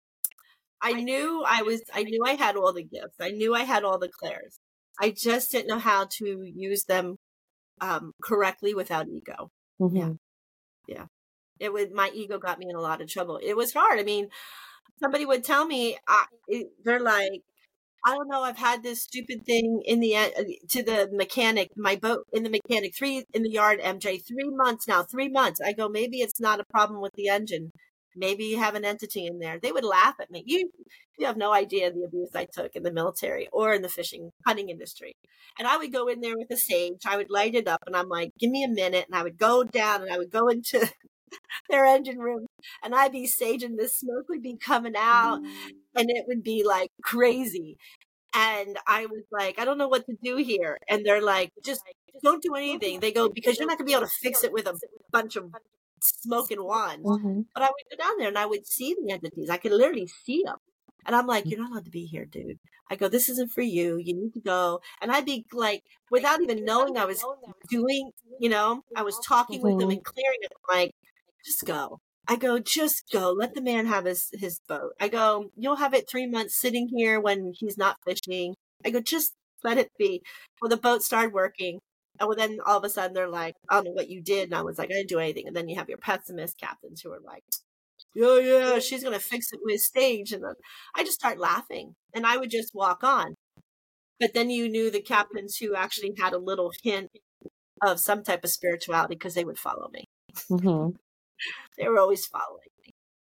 I knew I was, I knew I had all the gifts. I knew I had all the clairs. I just didn't know how to use them um, correctly without ego. mm-hmm. Yeah. Yeah. It would, my ego got me in a lot of trouble. It was hard. I mean, somebody would tell me, I, it, they're like, I don't know, I've had this stupid thing in the, uh, to the mechanic, my boat in the mechanic, three in the yard, M J, three months now, three months. I go, maybe it's not a problem with the engine. Maybe you have an entity in there. They would laugh at me. You, you have no idea the abuse I took in the military or in the fishing, hunting industry. And I would go in there with a sage. I would light it up and I'm like, give me a minute. And I would go down and I would go into their engine room and I'd be saging, the smoke would be coming out and it would be like crazy. And I was like, I don't know what to do here. And they're like, just don't do anything. They go, because you're not going to be able to fix it with a bunch of smoke and wands. Mm-hmm. But I would go down there and I would see the entities. I could literally see them. And I'm like, you're not allowed to be here, dude. I go, this isn't for you. You need to go. And I'd be like, without even knowing I was doing, you know, I was talking with them and clearing it. I'm like, just go. I go, just go. Let the man have his, his boat. I go, you'll have it three months sitting here when he's not fishing. I go, just let it be. Well, the boat started working. And well, then all of a sudden they're like, I don't know what you did. And I was like, I didn't do anything. And then you have your pessimist captains who are like, yeah, yeah, she's going to fix it with stage. And then I just start laughing and I would just walk on. But then you knew the captains who actually had a little hint of some type of spirituality because they would follow me. Mm-hmm. They were always following me.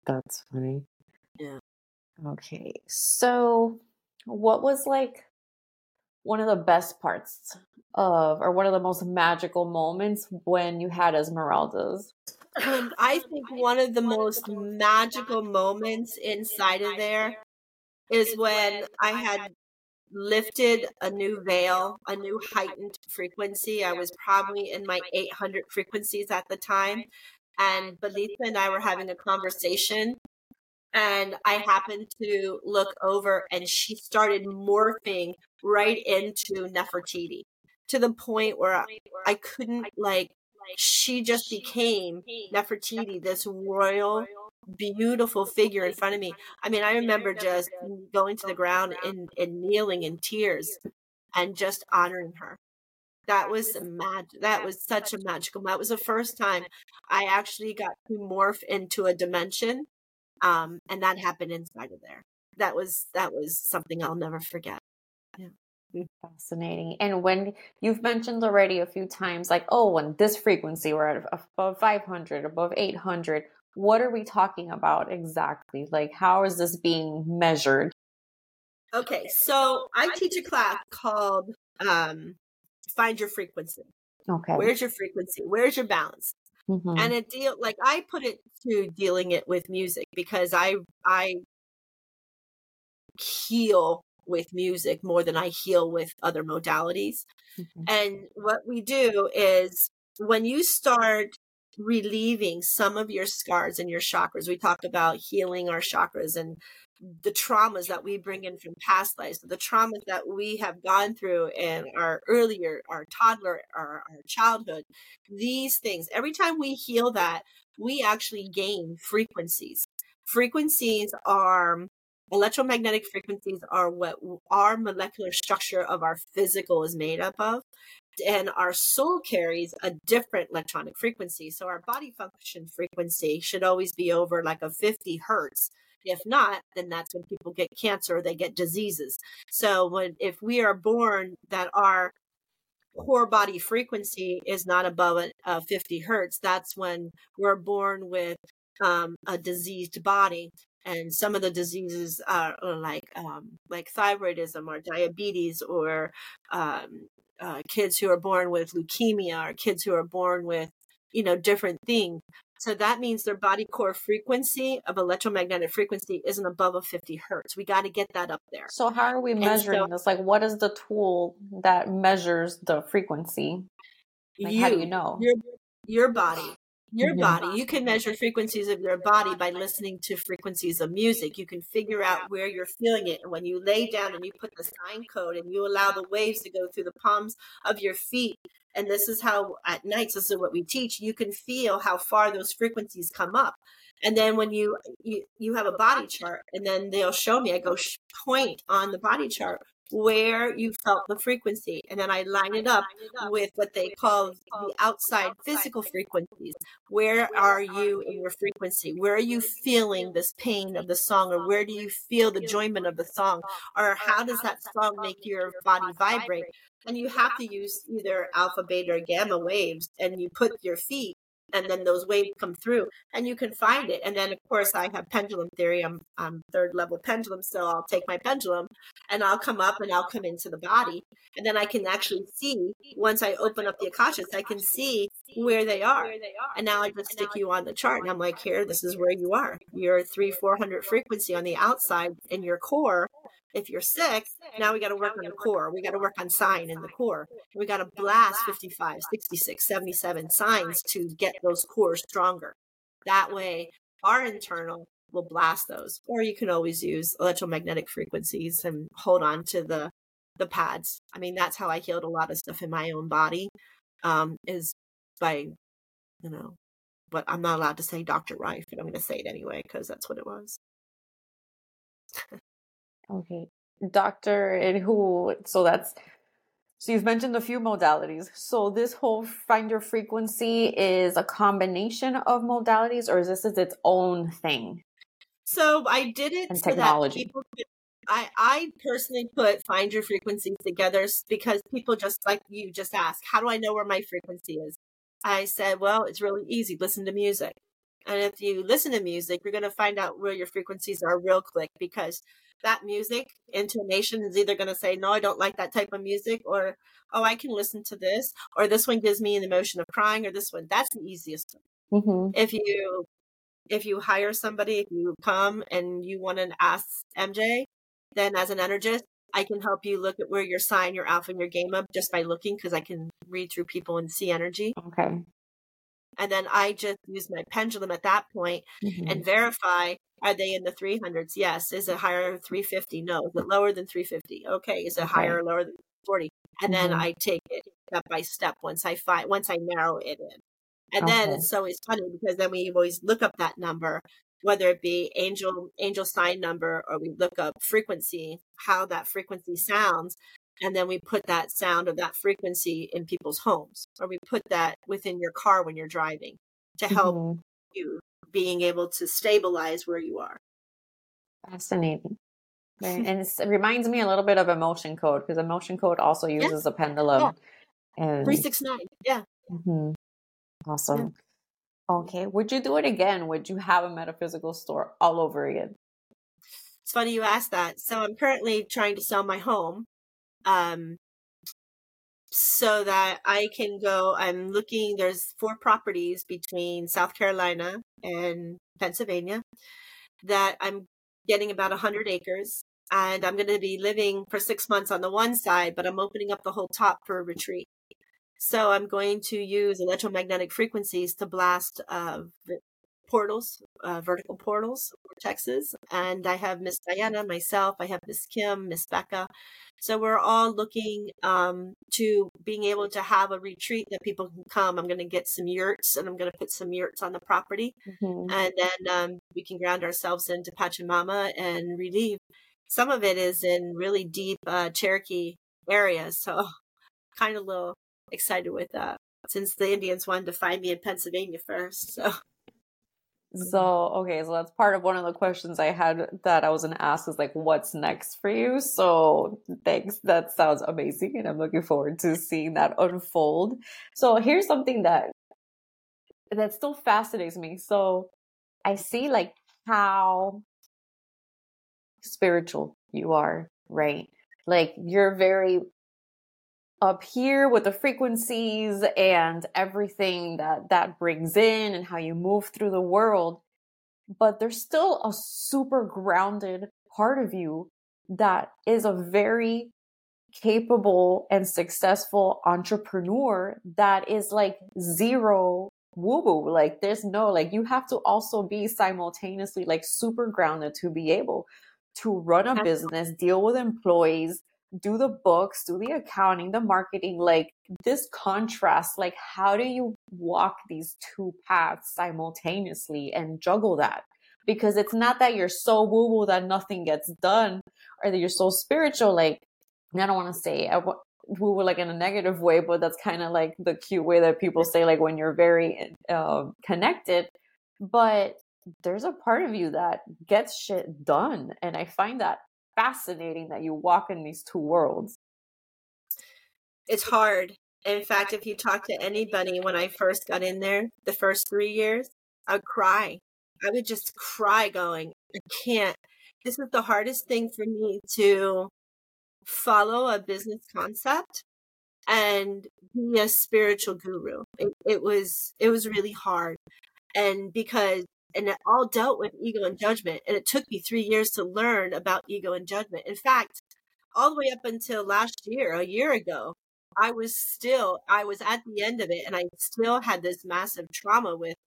That's funny. Yeah. Okay. So, what was like one of the best parts of, or one of the most magical moments when you had Esmeraldas? Um, I think one of the most magical moments inside of there is when I had lifted a new veil, a new heightened frequency. I was probably in my eight hundred frequencies at the time. And Belisa and I were having a conversation, and I happened to look over, and she started morphing right into Nefertiti to the point where I, I couldn't, like, she just became Nefertiti, this royal, beautiful figure in front of me. I mean, I remember just going to the ground and, and kneeling in tears and just honoring her. That was mag- that was such a magical. That was the first time I actually got to morph into a dimension, um, and that happened inside of there. That was that was something I'll never forget. Yeah. Fascinating. And when you've mentioned already a few times, like, oh, when this frequency, we're at above five hundred, above eight hundred, what are we talking about exactly? Like, how is this being measured? Okay, so I teach a class called um, Find Your Frequency. Okay. Where's your frequency? Where's your balance? Mm-hmm. And it deal like I put it to dealing it with music, because I I heal with music more than I heal with other modalities. Mm-hmm. And what we do is, when you start relieving some of your scars and your chakras, we talk about healing our chakras and the traumas that we bring in from past lives, the traumas that we have gone through in our earlier, our toddler, our, our childhood, these things, every time we heal that, we actually gain frequencies. Frequencies are electromagnetic frequencies are what our molecular structure of our physical is made up of. And our soul carries a different electronic frequency. So our body function frequency should always be over like a fifty hertz. If not, then that's when people get cancer or they get diseases. So when if we are born that our core body frequency is not above a, a fifty hertz, that's when we're born with um, a diseased body. And some of the diseases are like um, like thyroidism or diabetes, or um, uh, kids who are born with leukemia, or kids who are born with, you know, different things. So that means their body core frequency of electromagnetic frequency isn't above a fifty hertz. We got to get that up there. So how are we measuring so, this? Like, what is the tool that measures the frequency? Like, you, how do you know? Your, your body. Your mm-hmm. body, you can measure frequencies of your body by listening to frequencies of music. You can figure out where you're feeling it. And when you lay down and you put the sign code and you allow the waves to go through the palms of your feet, and this is how at nights, this is what we teach, you can feel how far those frequencies come up. And then when you, you, you have a body chart, and then they'll show me, I go point on the body chart where you felt the frequency. And then I line it up with what they call the outside physical frequencies. Where are you in your frequency? Where are you feeling this pain of the song? Or where do you feel the enjoyment of the song? Or how does that song make your body vibrate? And you have to use either alpha, beta, or gamma waves, and you put your feet, and then those waves come through, and you can find it. And then, of course, I have pendulum theory. I'm, I'm third level pendulum, so I'll take my pendulum, and I'll come up, and I'll come into the body, and then I can actually see, once I open up the Akashas, I can see where they are. And now I just stick you on the chart, and I'm like, here, this is where you are. You're three, four hundred frequency on the outside in your core. If you're sick, now we got to work on the core. We got to work on sign in the core. We got to blast fifty-five, sixty-six, seventy-seven signs to get those cores stronger. That way, our internal will blast those. Or you can always use electromagnetic frequencies and hold on to the the pads. I mean, that's how I healed a lot of stuff in my own body, um, is by, you know, but I'm not allowed to say Doctor Rife, but I'm going to say it anyway because that's what it was. Okay. Doctor, and who, so that's, so you've mentioned a few modalities. So this whole Find Your Frequency is a combination of modalities, or is this is its own thing? So I did it and so technology. that people could, I, I personally put Find Your Frequencies together because people just like you just ask, how do I know where my frequency is? I said, well, it's really easy. Listen to music. And if you listen to music, you're going to find out where your frequencies are real quick, because that music intonation is either going to say, no, I don't like that type of music, or, oh, I can listen to this, or this one gives me an emotion of crying, or this one. That's the easiest one. Mm-hmm. If you, if you hire somebody, if you come and you want to ask M J, then as an energist, I can help you look at where your sign, your alpha, and your gamma just by looking, because I can read through people and see energy. Okay. And then I just use my pendulum at that point Mm-hmm. and verify, are they in the three hundreds? Yes. Is it higher than three fifty? No. Is it lower than three fifty? Okay. Is it Okay. higher or lower than forty? And Mm-hmm. then I take it step by step once I find, once I narrow it in. And Okay. then it's always funny, because then we always look up that number, whether it be angel, angel sign number, or we look up frequency, how that frequency sounds. And then we put that sound of that frequency in people's homes, or we put that within your car when you're driving, to help Mm-hmm. you being able to stabilize where you are. Fascinating. Right. And it's, it reminds me a little bit of emotion code, because emotion code also Yeah. uses a pendulum. Yeah. And three six nine. Yeah. mm-hmm. Awesome. Yeah. Okay. Would you do it again? Would you have a metaphysical store all over again? It's funny you asked that. So I'm currently trying to sell my home. Um, so that I can go, I'm looking, there's four properties between South Carolina and Pennsylvania that I'm getting about one hundred acres. And I'm going to be living for six months on the one side, but I'm opening up the whole top for a retreat. So I'm going to use electromagnetic frequencies to blast uh, portals, uh, vertical portals, vortexes. And I have Miss Diana, myself, I have Miss Kim, Miss Becca. So we're all looking um, to being able to have a retreat that people can come. I'm going to get some yurts, and I'm going to put some yurts on the property. Mm-hmm. And then um, we can ground ourselves into Pachamama and relieve. Some of it is in really deep uh, Cherokee areas. So kind of a little excited with that, since the Indians wanted to find me in Pennsylvania first. So. So, okay, so that's part of one of the questions I had that I was going to ask is like, what's next for you? So thanks. That sounds amazing. And I'm looking forward to seeing that unfold. So here's something that, that still fascinates me. So I see like how spiritual you are, right? Like you're very up here with the frequencies and everything that that brings in and how you move through the world. But there's still a super grounded part of you that is a very capable and successful entrepreneur that is like zero woo woo. Like there's no, like you have to also be simultaneously like super grounded to be able to run a business, deal with employees, do the books, do the accounting, the marketing, like this contrast, like how do you walk these two paths simultaneously and juggle that? Because it's not that you're so woo-woo that nothing gets done, or that you're so spiritual, like, and I don't want to say woo-woo like in a negative way, but that's kind of like the cute way that people say, like when you're very uh, connected, but there's a part of you that gets shit done. And I find that fascinating that you walk in these two worlds. It's hard. In fact, if you talk to anybody when I first got in there, the first three years, I would cry. I would just cry going, I can't. This is the hardest thing for me to follow a business concept and be a spiritual guru. It, it was, it was really hard. And because, and it all dealt with ego and judgment. And it took me three years to learn about ego and judgment. In fact, all the way up until last year, a year ago, I was still, I was at the end of it, and I still had this massive trauma with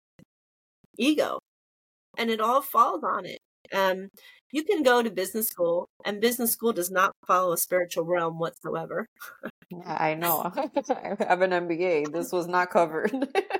ego, and it all falls on it. Um, you can go to business school, and business school does not follow a spiritual realm whatsoever. Yeah, I know. I have an M B A. This was not covered.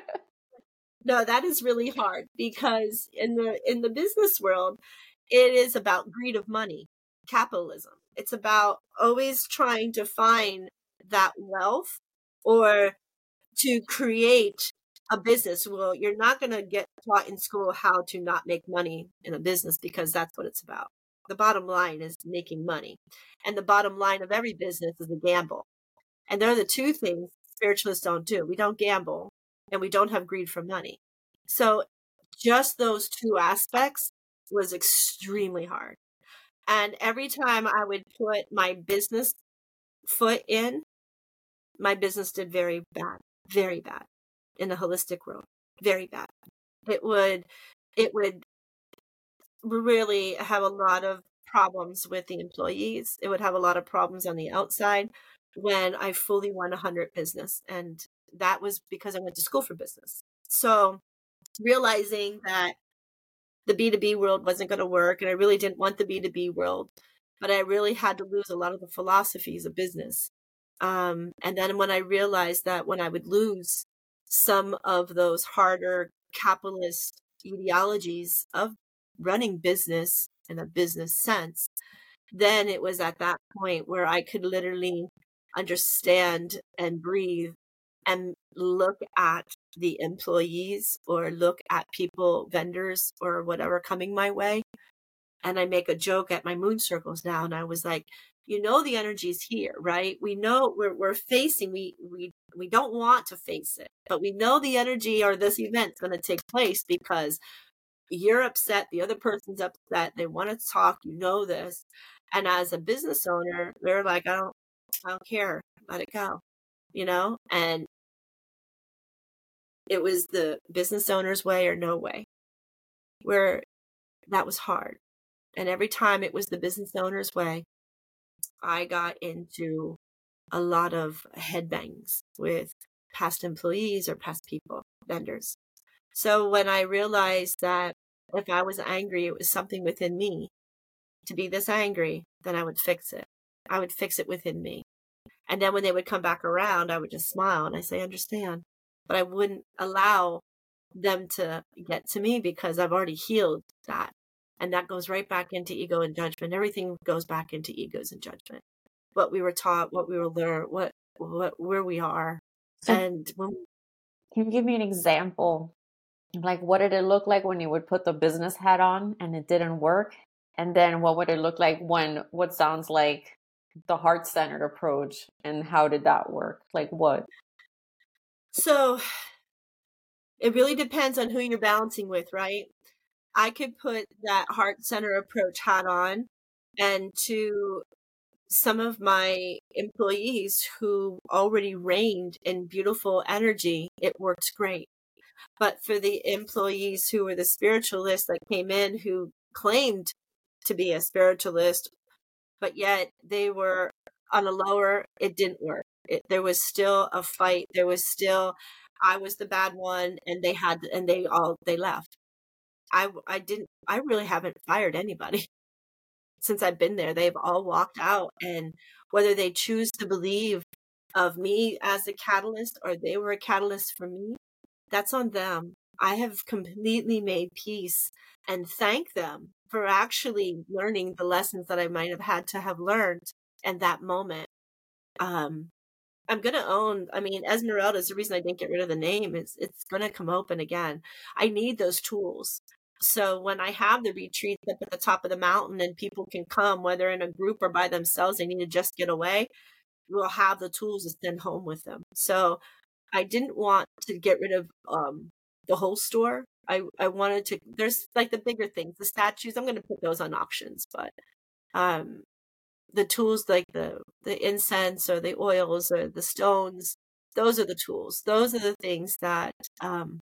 No, that is really hard, because in the in the business world, it is about greed of money, capitalism. It's about always trying to find that wealth or to create a business. Well, you're not going to get taught in school how to not make money in a business, because that's what it's about. The bottom line is making money. And the bottom line of every business is a gamble. And they're the two things spiritualists don't do. We don't gamble, and we don't have greed for money. So just those two aspects was extremely hard. And every time I would put my business foot in, my business did very bad, very bad in the holistic world, very bad. It would, it would really have a lot of problems with the employees. It would have a lot of problems on the outside when I fully won one hundred business. And that was because I went to school for business. So realizing that the B two B world wasn't going to work, and I really didn't want the B two B world, but I really had to lose a lot of the philosophies of business. Um, and then when I realized that when I would lose some of those harder capitalist ideologies of running business in a business sense, then it was at that point where I could literally understand and breathe and look at the employees or look at people, vendors or whatever coming my way. And I make a joke at my moon circles now. And I was like, you know, the energy's here, right? We know we're, we're facing, we, we, we don't want to face it, but we know the energy or this event's going to take place because you're upset. The other person's upset. They want to talk. You know this. And as a business owner, they're like, I don't, I don't care. Let it go, you know? And it was the business owner's way or no way, where that was hard. And every time it was the business owner's way, I got into a lot of headbangs with past employees or past people, vendors. So when I realized that if I was angry, it was something within me to be this angry, then I would fix it. I would fix it within me. And then when they would come back around, I would just smile and I say, understand. But I wouldn't allow them to get to me because I've already healed that. And that goes right back into ego and judgment. Everything goes back into egos and judgment. What we were taught, what we were learned, what, what, where we are. So and when, can you give me an example? Like, what did it look like when you would put the business hat on and it didn't work? And then what would it look like when what sounds like the heart-centered approach, and how did that work? Like what? So it really depends on who you're balancing with, right? I could put that heart center approach hat on, and to some of my employees who already reigned in beautiful energy, it worked great. But for the employees who were the spiritualists that came in, who claimed to be a spiritualist, but yet they were on a lower, it didn't work. It, there was still a fight. There was still, I was the bad one, and they had, and they all, they left. I, I didn't, I really haven't fired anybody since I've been there. They've all walked out, and whether they choose to believe of me as a catalyst or they were a catalyst for me, that's on them. I have completely made peace and thank them for actually learning the lessons that I might have had to have learned in that moment. Um, I'm going to own, I mean, Esmeralda is the reason I didn't get rid of the name. It's, it's going to come open again. I need those tools. So when I have the retreats up at the top of the mountain and people can come, whether in a group or by themselves, they need to just get away, we'll have the tools to send home with them. So I didn't want to get rid of um, the whole store. I, I wanted to, there's like the bigger things, the statues, I'm going to put those on auctions, but um, the tools like the, the incense or the oils or the stones, those are the tools. Those are the things that um,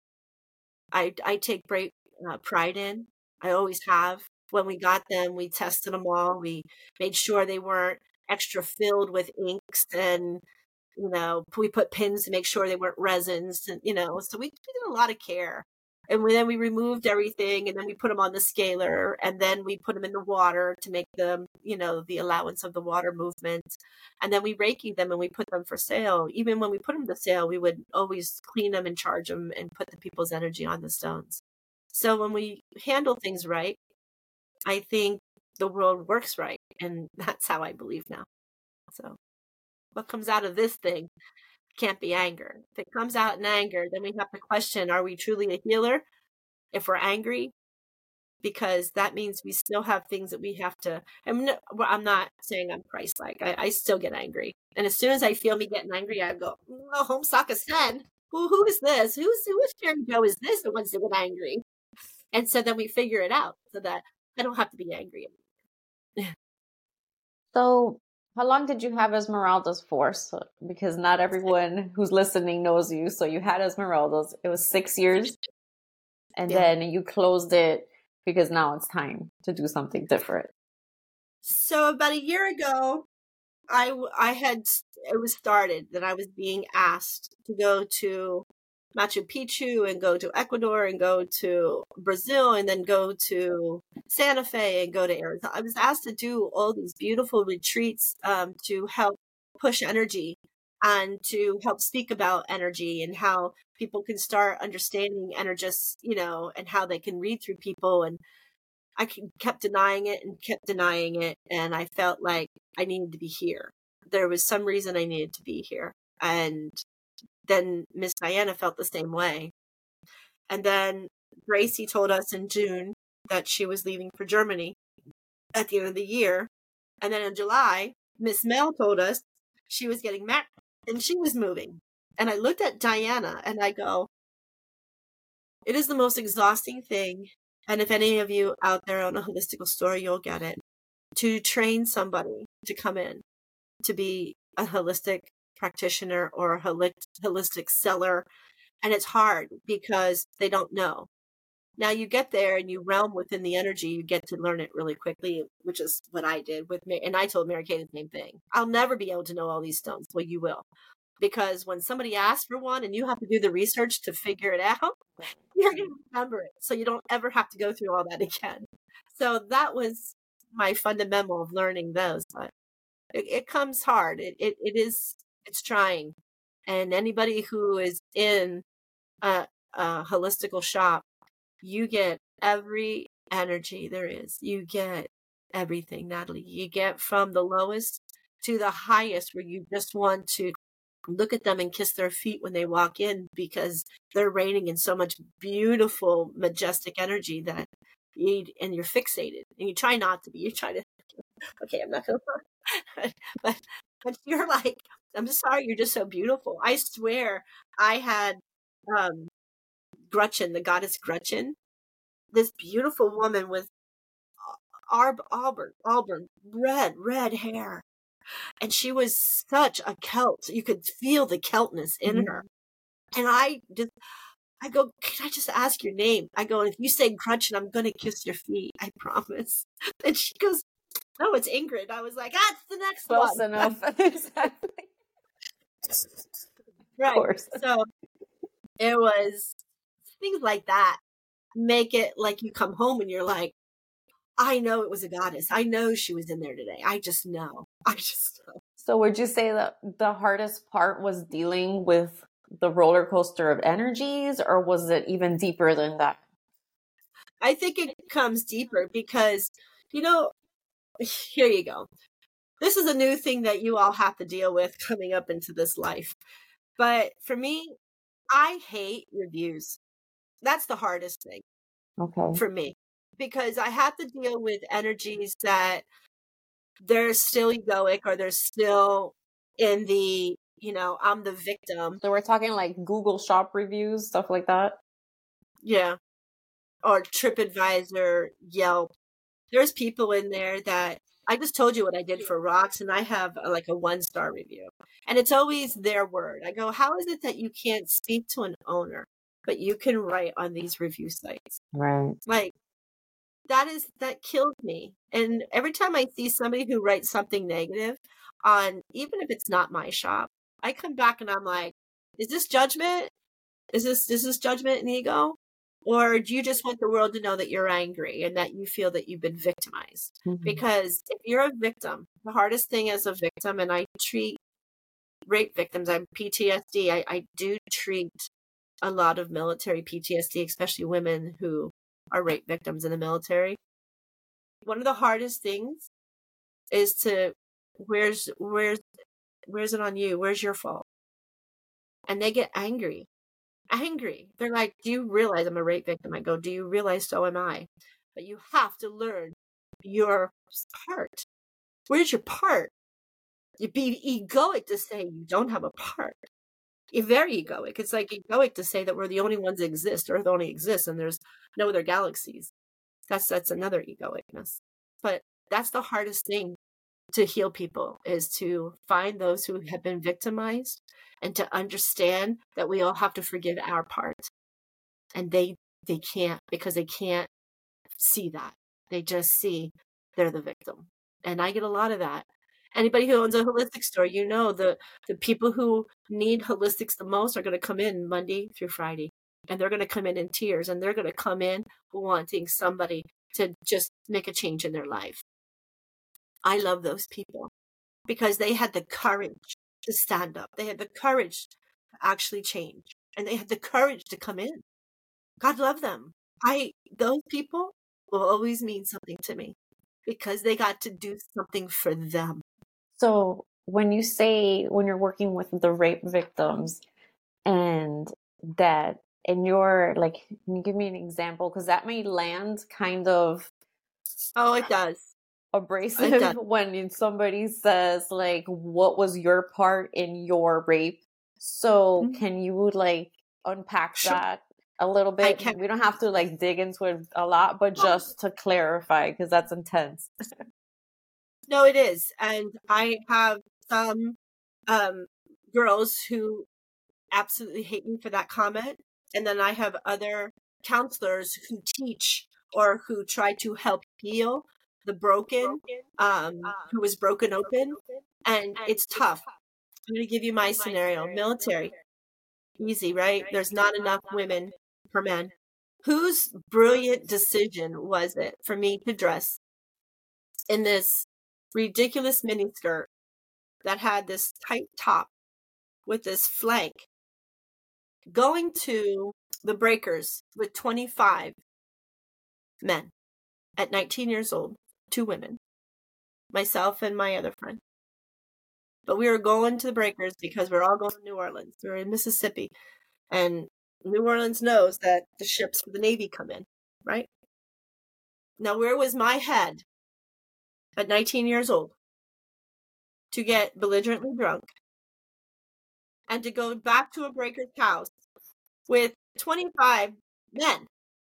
I, I take great uh, pride in. I always have. When we got them, we tested them all. We made sure they weren't extra filled with inks, and you know, we put pins to make sure they weren't resins, and, you know, so we, we did a lot of care. And then we removed everything, and then we put them on the scaler, and then we put them in the water to make them, you know, the allowance of the water movement. And then we Reiki them and we put them for sale. Even when we put them to sale, we would always clean them and charge them and put the people's energy on the stones. So when we handle things right, I think the world works right. And that's how I believe now. So what comes out of this thing can't be anger. If it comes out in anger, then we have to question, are we truly a healer if we're angry? Because that means we still have things that we have to, I'm not, I'm not saying I'm Christ-like. I, I still get angry. And as soon as I feel me getting angry, I go, oh, home Saka Sen. Who, who is this? Who's, who is Jerry Joe? Is this the ones that get angry? And so then we figure it out so that I don't have to be angry. So, how long did you have Esmeralda's for? So, because not everyone who's listening knows you. So, you had Esmeralda's. It was six years. And yeah. then you closed it because now it's time to do something different. So, about a year ago, I, I had, it was started that I was being asked to go to Machu Picchu and go to Ecuador and go to Brazil and then go to Santa Fe and go to Arizona. I was asked to do all these beautiful retreats um, to help push energy and to help speak about energy and how people can start understanding energies, you know, and how they can read through people. And I kept denying it and kept denying it. And I felt like I needed to be here. There was some reason I needed to be here. And then Miss Diana felt the same way. And then Gracie told us in June that she was leaving for Germany at the end of the year. And then in July, Miss Mel told us she was getting married and she was moving. And I looked at Diana and I go, it is the most exhausting thing. And if any of you out there on a holistical store, you'll get it. To train somebody to come in to be a holistic practitioner or a holistic seller. And it's hard because they don't know. Now you get there and you realm within the energy, you get to learn it really quickly, which is what I did with me. And I told Mary Kay the same thing. I'll never be able to know all these stones. Well, you will. Because when somebody asks for one and you have to do the research to figure it out, you're going to remember it. So you don't ever have to go through all that again. So that was my fundamental of learning those. But it, it comes hard. It, it it is, it's trying. And anybody who is in a, a holistical shop, you get every energy there is. You get everything, Natalie. You get from the lowest to the highest where you just want to look at them and kiss their feet when they walk in because they're raining in so much beautiful, majestic energy that you, and you're fixated. And you try not to be. You try to, okay, I'm not going to, but, but you're like, I'm sorry, you're just so beautiful. I swear I had um, Gretchen, the goddess Gretchen, this beautiful woman with arb, auburn, auburn, red, red hair. And she was such a Celt. You could feel the Celtness in mm-hmm. her. And I just, I go, can I just ask your name? I go, if you say Gretchen, I'm going to kiss your feet. I promise. And she goes, no, it's Ingrid. I was like, ah, it's the next Close one. enough. Exactly. Right. Of course. So it was things like that. Make it like you come home and you're like, I know it was a goddess. I know she was in there today. I just know. I just know. So would you say that the hardest part was dealing with the roller coaster of energies, or was it even deeper than that? I think it comes deeper because, you know, here you go. This is a new thing that you all have to deal with coming up into this life. But for me, I hate reviews. That's the hardest thing okay. for me. Because I have to deal with energies that they're still egoic or they're still in the, you know, I'm the victim. So we're talking like Google shop reviews, stuff like that? Yeah. Or TripAdvisor, Yelp. There's people in there that, I just told you what I did for rocks and I have a, like a one-star review. And it's always their word. I go, how is it that you can't speak to an owner, but you can write on these review sites? Right. Like, that is, that killed me. And every time I see somebody who writes something negative on, even if it's not my shop, I come back and I'm like, is this judgment? Is this, is this judgment and ego? Or do you just want the world to know that you're angry and that you feel that you've been victimized? Mm-hmm. Because if you're a victim, the hardest thing as a victim, and I treat rape victims, I'm P T S D, I, I do treat a lot of military P T S D, especially women who are rape victims in the military. One of the hardest things is to, where's, where's, where's it on you? Where's your fault? And they get angry, angry. They're like, do you realize I'm a rape victim? I go, do you realize so am I? But you have to learn your part. Where's your part? You'd be egoic to say you don't have a part. very egoic. It's like egoic to say that we're the only ones that exist, Earth only exists, and there's no other galaxies. That's that's another egoicness. But that's the hardest thing to heal people, is to find those who have been victimized and to understand that we all have to forgive our part. And they they can't, because they can't see that. They just see they're the victim. And I get a lot of that. Anybody who owns a holistic store, you know, the, the people who need holistics the most are going to come in Monday through Friday. And they're going to come in in tears. And they're going to come in wanting somebody to just make a change in their life. I love those people because they had the courage to stand up. They had the courage to actually change. And they had the courage to come in. God love them. I, those people will always mean something to me because they got to do something for them. So when you say, when you're working with the rape victims and that, and you're like, can you give me an example? Because that may land kind of Oh, it does. abrasive It does. when somebody says like, what was your part in your rape? So Mm-hmm. can you like unpack Sure. that a little bit? can. We don't have to like dig into it a lot, but just to clarify, because that's intense. No, it is. And I have some um, girls who absolutely hate me for that comment. And then I have other counselors who teach or who try to help heal the broken, um, who is broken open. And it's tough. I'm going to give you my scenario. Military. Easy, right? There's not enough women per man. Whose brilliant decision was it for me to dress in this ridiculous miniskirt that had this tight top with this flank, going to the breakers with twenty-five men at nineteen years old, two women, myself and my other friend. But we were going to the breakers because we're all going to New Orleans. We're in Mississippi, and New Orleans knows that the ships for the Navy come in, right? Now, where was my head at nineteen years old to get belligerently drunk and to go back to a breaker's house with twenty-five men?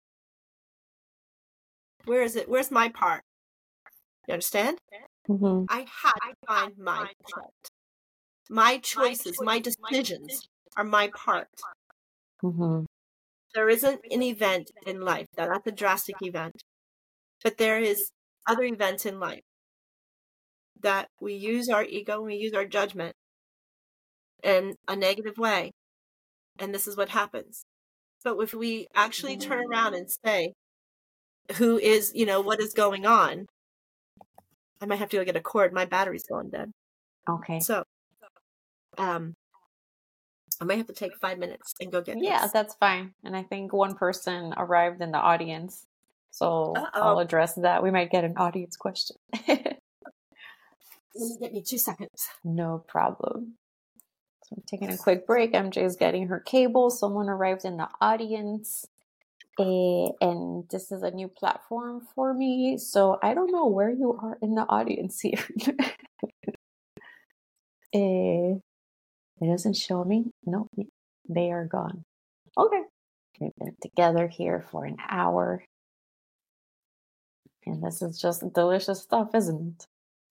Where is it? Where's my part? You understand? Mm-hmm. I had to find my part. My choices, my decisions are my part. Mm-hmm. There isn't an event in life that that's a drastic event, but there is other events in life that we use our ego, we use our judgment in a negative way. And this is what happens. But if we actually turn around and say, who is, you know, what is going on? I might have to go get a cord. My battery's going dead. Okay. So, um, I might have to take five minutes and go get Yeah, this. that's fine. And I think one person arrived in the audience. So Uh-oh. I'll address that. We might get an audience question. Get me two seconds. No problem. So I'm taking a quick break. M J is getting her cable. Someone arrived in the audience. Uh, and this is a new platform for me. So I don't know where you are in the audience here. uh, it doesn't show me. No, they are gone. Okay. We've been together here for an hour. And this is just delicious stuff, isn't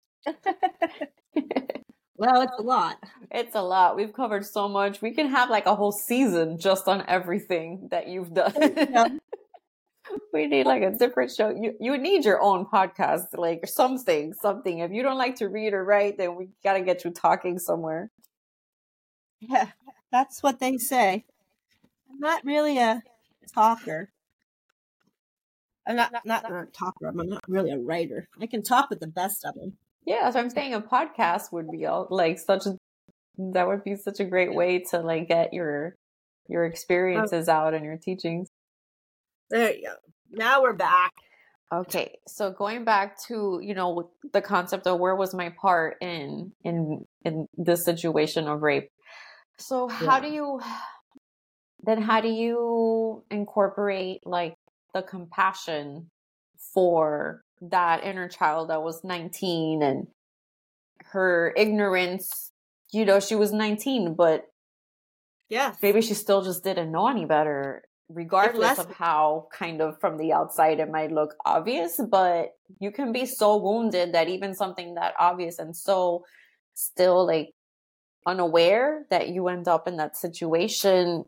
it? Well, it's a lot. It's a lot. We've covered so much. We can have like a whole season just on everything that you've done. Yeah. We need like a different show. You you need your own podcast, like something, something. If you don't like to read or write, then we got to get you talking somewhere. Yeah, that's what they say. I'm not really a talker. I'm not not, not a talker. I'm not really a writer. I can talk with the best of them. Yeah, so I'm saying a podcast would be all, like such a that would be such a great way to like get your your experiences oh. out and your teachings. There you go. Now we're back. Okay, so going back to, you know, the concept of where was my part in in in this situation of rape. So how yeah. do you then how do you incorporate like the compassion for that inner child that was nineteen and her ignorance? You know, she was nineteen, but Yes. Maybe she still just didn't know any better, regardless of how kind of from the outside it might look obvious. But you can be so wounded that even something that obvious and so still like unaware that you end up in that situation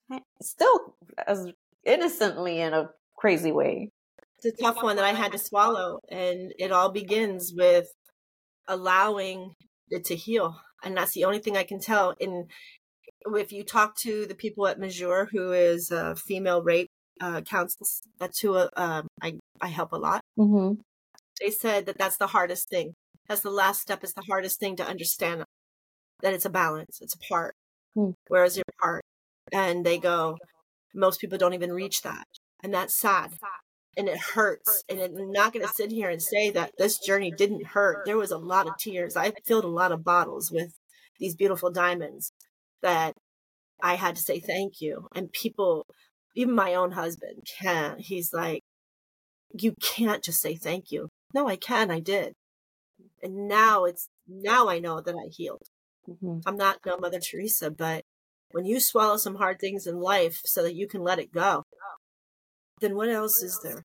still as innocently in a crazy way. It's a tough one that I had to swallow. And it all begins with allowing it to heal. And that's the only thing I can tell. And if you talk to the people at Mazur, who is a female rape uh, counsel, that's who uh, um, I, I help a lot. Mm-hmm. They said that that's the hardest thing. That's the last step, is the hardest thing to understand, that it's a balance. It's a part. Mm. Where is your part? And they go, most people don't even reach that. And that's sad. And it hurts. And I'm not going to sit here and say that this journey didn't hurt. There was a lot of tears. I filled a lot of bottles with these beautiful diamonds that I had to say thank you. And people, even my own husband, can't. He's like, you can't just say thank you. No, I can. I did. And now it's, now I know that I healed. Mm-hmm. I'm not no Mother Teresa, but when you swallow some hard things in life so that you can let it go, then what else is there?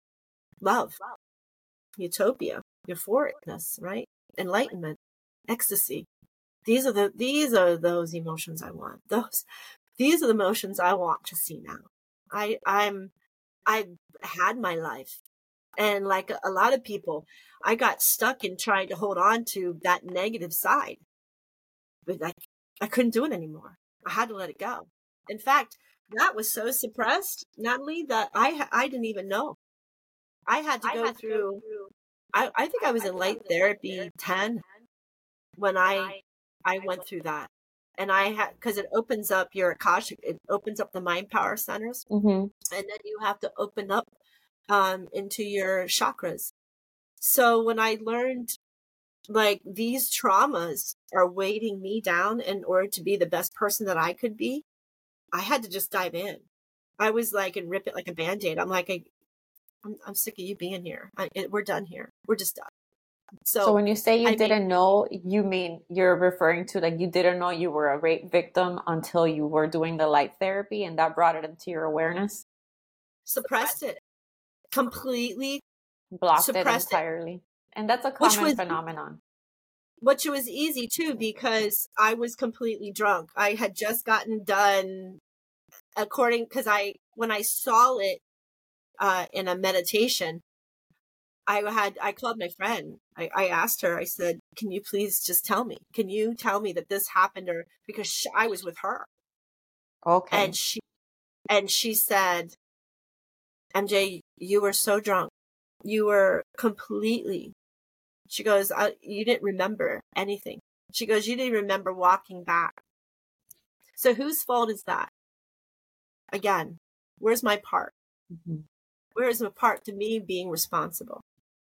Love, utopia, euphoricness, right? Enlightenment, ecstasy. These are the, these are those emotions I want. Those, these are the emotions I want to see now. I, I'm, I had my life. And like a lot of people, I got stuck in trying to hold on to that negative side. But I, I couldn't do it anymore. I had to let it go. In fact, that was so suppressed, Natalie, that I I didn't even know. I had to go through, I, I think I was in light therapy ten when I I went through that. And I had, because it opens up your Akashic, it opens up the mind power centers. Mm-hmm. And then you have to open up um, into your chakras. So when I learned, like, these traumas are weighting me down in order to be the best person that I could be, I had to just dive in. I was like, and rip it like a Band-Aid. I'm like, I, I'm, I'm sick of you being here. I, it, we're done here. We're just done. So, so when you say you I didn't mean, know, you mean you're referring to like you didn't know you were a rape victim until you were doing the light therapy, and that brought it into your awareness? Suppressed it. Completely blocked it entirely. It. And that's a common was, phenomenon. Which was easy too, because I was completely drunk. I had just gotten done according, because I, when I saw it uh, in a meditation, I had, I called my friend. I, I asked her, I said, can you please just tell me? Can you tell me that this happened? Or because she, I was with her. Okay. And she, and she said, M J, you were so drunk. You were completely, she goes, I, you didn't remember anything. She goes, you didn't remember walking back. So whose fault is that? Again, where's my part? Mm-hmm. Where is my part to me being responsible?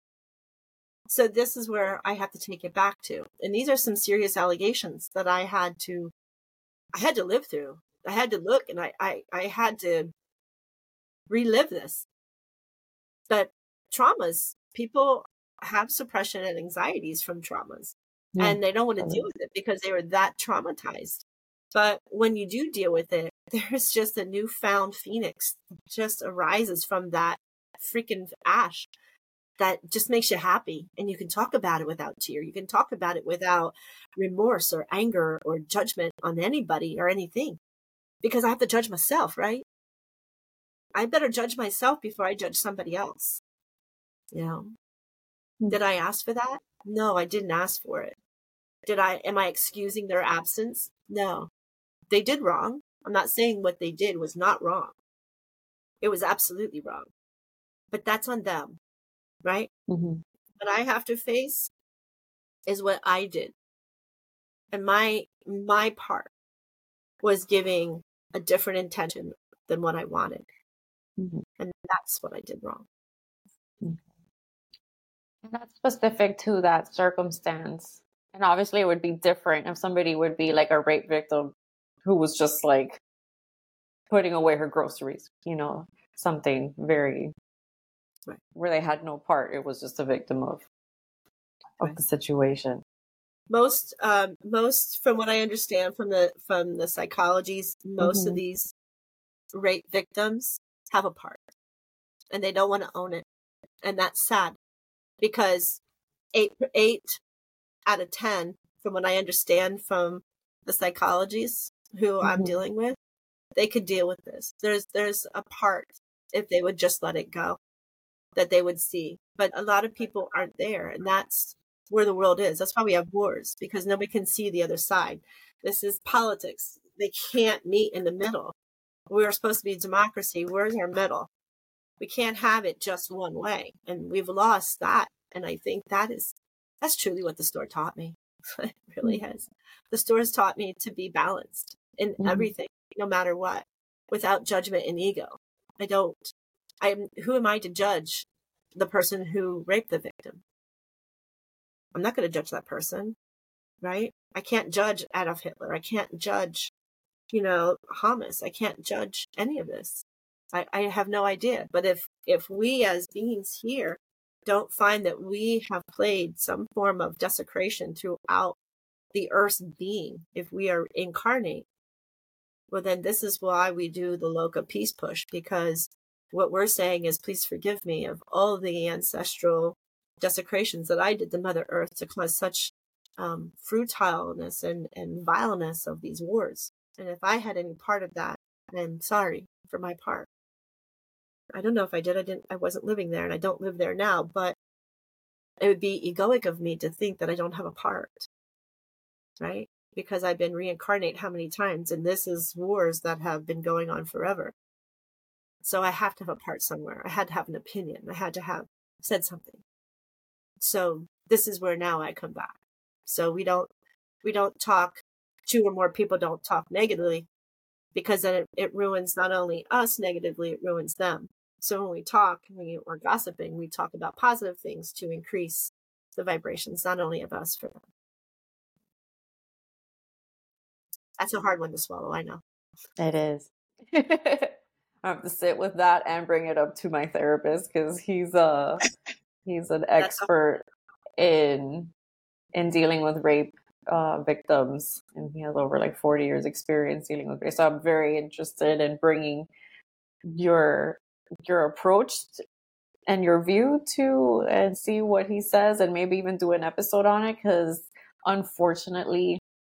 So this is where I have to take it back to. And these are some serious allegations that I had to, I had to live through. I had to look, and I, I, I had to relive this. But traumas, people have suppression and anxieties from traumas, yeah. And they don't want to deal with it because they were that traumatized. But when you do deal with it, there's just a newfound phoenix that just arises from that freaking ash that just makes you happy. And you can talk about it without tear. You can talk about it without remorse or anger or judgment on anybody or anything, because I have to judge myself, right? I better judge myself before I judge somebody else. You know, mm-hmm. Did I ask for that? No, I didn't ask for it. Did I, am I excusing their absence? No, they did wrong. I'm not saying what they did was not wrong. It was absolutely wrong, but that's on them, right? Mm-hmm. What I have to face is what I did. And my, my part was giving a different intention than what I wanted. Mm-hmm. And that's what I did wrong. Mm-hmm. And that's specific to that circumstance. And obviously it would be different if somebody would be like a rape victim who was just like putting away her groceries, you know, something very, right, where they had no part. It was just a victim of, of right. the situation. most, um, most from what I understand from the from the psychologies, most mm-hmm. of these rape victims have a part, and they don't want to own it, and that's sad because eight eight out of ten, from what I understand from the psychologies who mm-hmm. I'm dealing with, they could deal with this. There's there's a part, if they would just let it go, that they would see. But a lot of people aren't there, and that's where the world is. That's why we have wars, because nobody can see the other side. This is politics. They can't meet in the middle. We're supposed to be democracy. We're in our middle. We can't have it just one way, and we've lost that. And I think that is that's truly what the store taught me. It really mm-hmm. has. The store has taught me to be balanced in mm-hmm. everything, no matter what, without judgment and ego. I don't. I'm. Who am I to judge the person who raped the victim? I'm not going to judge that person, right? I can't judge Adolf Hitler. I can't judge, you know, Hamas. I can't judge any of this. I, I have no idea. But if if we as beings here don't find that we have played some form of desecration throughout the Earth's being, if we are incarnate, well, then this is why we do the Loka Peace Push, because what we're saying is, please forgive me of all the ancestral desecrations that I did to Mother Earth to cause such um, frutileness and, and vileness of these wars. And if I had any part of that, I'm sorry for my part. I don't know if I did. I didn't. I wasn't living there, and I don't live there now. But it would be egoic of me to think that I don't have a part, right? Because I've been reincarnate how many times, and this is wars that have been going on forever. So I have to have a part somewhere. I had to have an opinion. I had to have said something. So this is where now I come back. So we don't we don't talk. Two or more people don't talk negatively, because then it, it ruins not only us negatively, it ruins them. So when we talk, when we're gossiping, we talk about positive things to increase the vibrations, not only of us, for them. That's a hard one to swallow, I know. It is. I have to sit with that and bring it up to my therapist, because he's a he's an expert in in dealing with rape uh, victims, and he has over like forty years experience dealing with rape. So I'm very interested in bringing your your approach and your view to, and see what he says, and maybe even do an episode on it, because unfortunately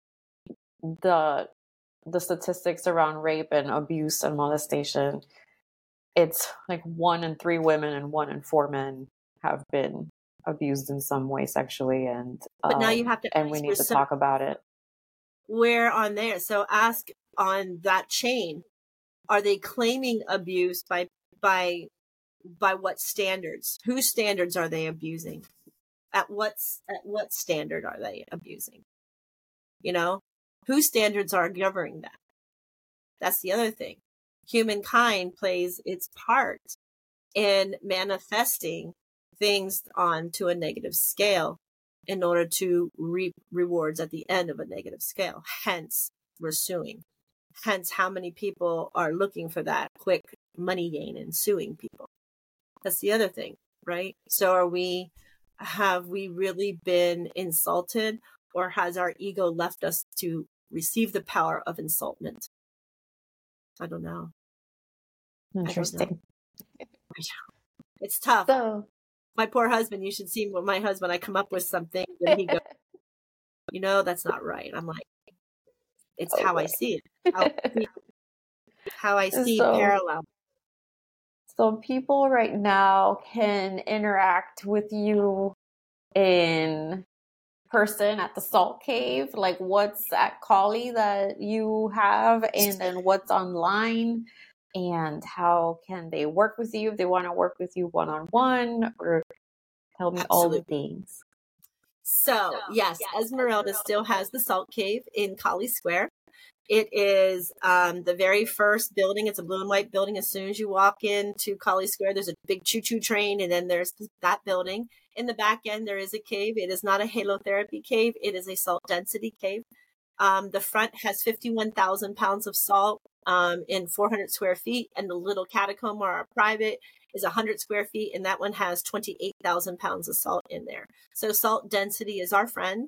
the the statistics around rape and abuse and molestation, it's like one in three women and one in four men have been abused in some way sexually, and um, but now you have to and we need to talk about it. Where on there? So ask on that chain, are they claiming abuse by by by what standards? Whose standards are they abusing? At what at what standard are they abusing? You know, whose standards are governing that? That's the other thing. Humankind plays its part in manifesting things onto a negative scale in order to reap rewards at the end of a negative scale. Hence, we're suing. Hence, how many people are looking for that quick money gain and suing people? That's the other thing, right? So are we, have we really been insulted, or has our ego left us to receive the power of insultment? I don't know. Interesting. I don't know. It's tough. So, my poor husband, you should see what my husband, I come up with something and he goes, you know, that's not right. I'm like, it's okay. How I see it. How, how I see so, parallel. So people right now can interact with you in person at the Salt Cave. Like, what's at Kali that you have, and then what's online, and how can they work with you if they want to work with you one-on-one, or tell me Absolutely. All the things. So, yes, Esmeralda still has the Salt Cave in Kali Square. It is um, the very first building. It's a blue and white building. As soon as you walk into Kali Square, there's a big choo-choo train, and then there's that building. In the back end, there is a cave. It is not a halotherapy cave. It is a salt density cave. Um, the front has fifty-one thousand pounds of salt um, in four hundred square feet, and the little catacomb, or our private, is one hundred square feet, and that one has twenty-eight thousand pounds of salt in there. So salt density is our friend,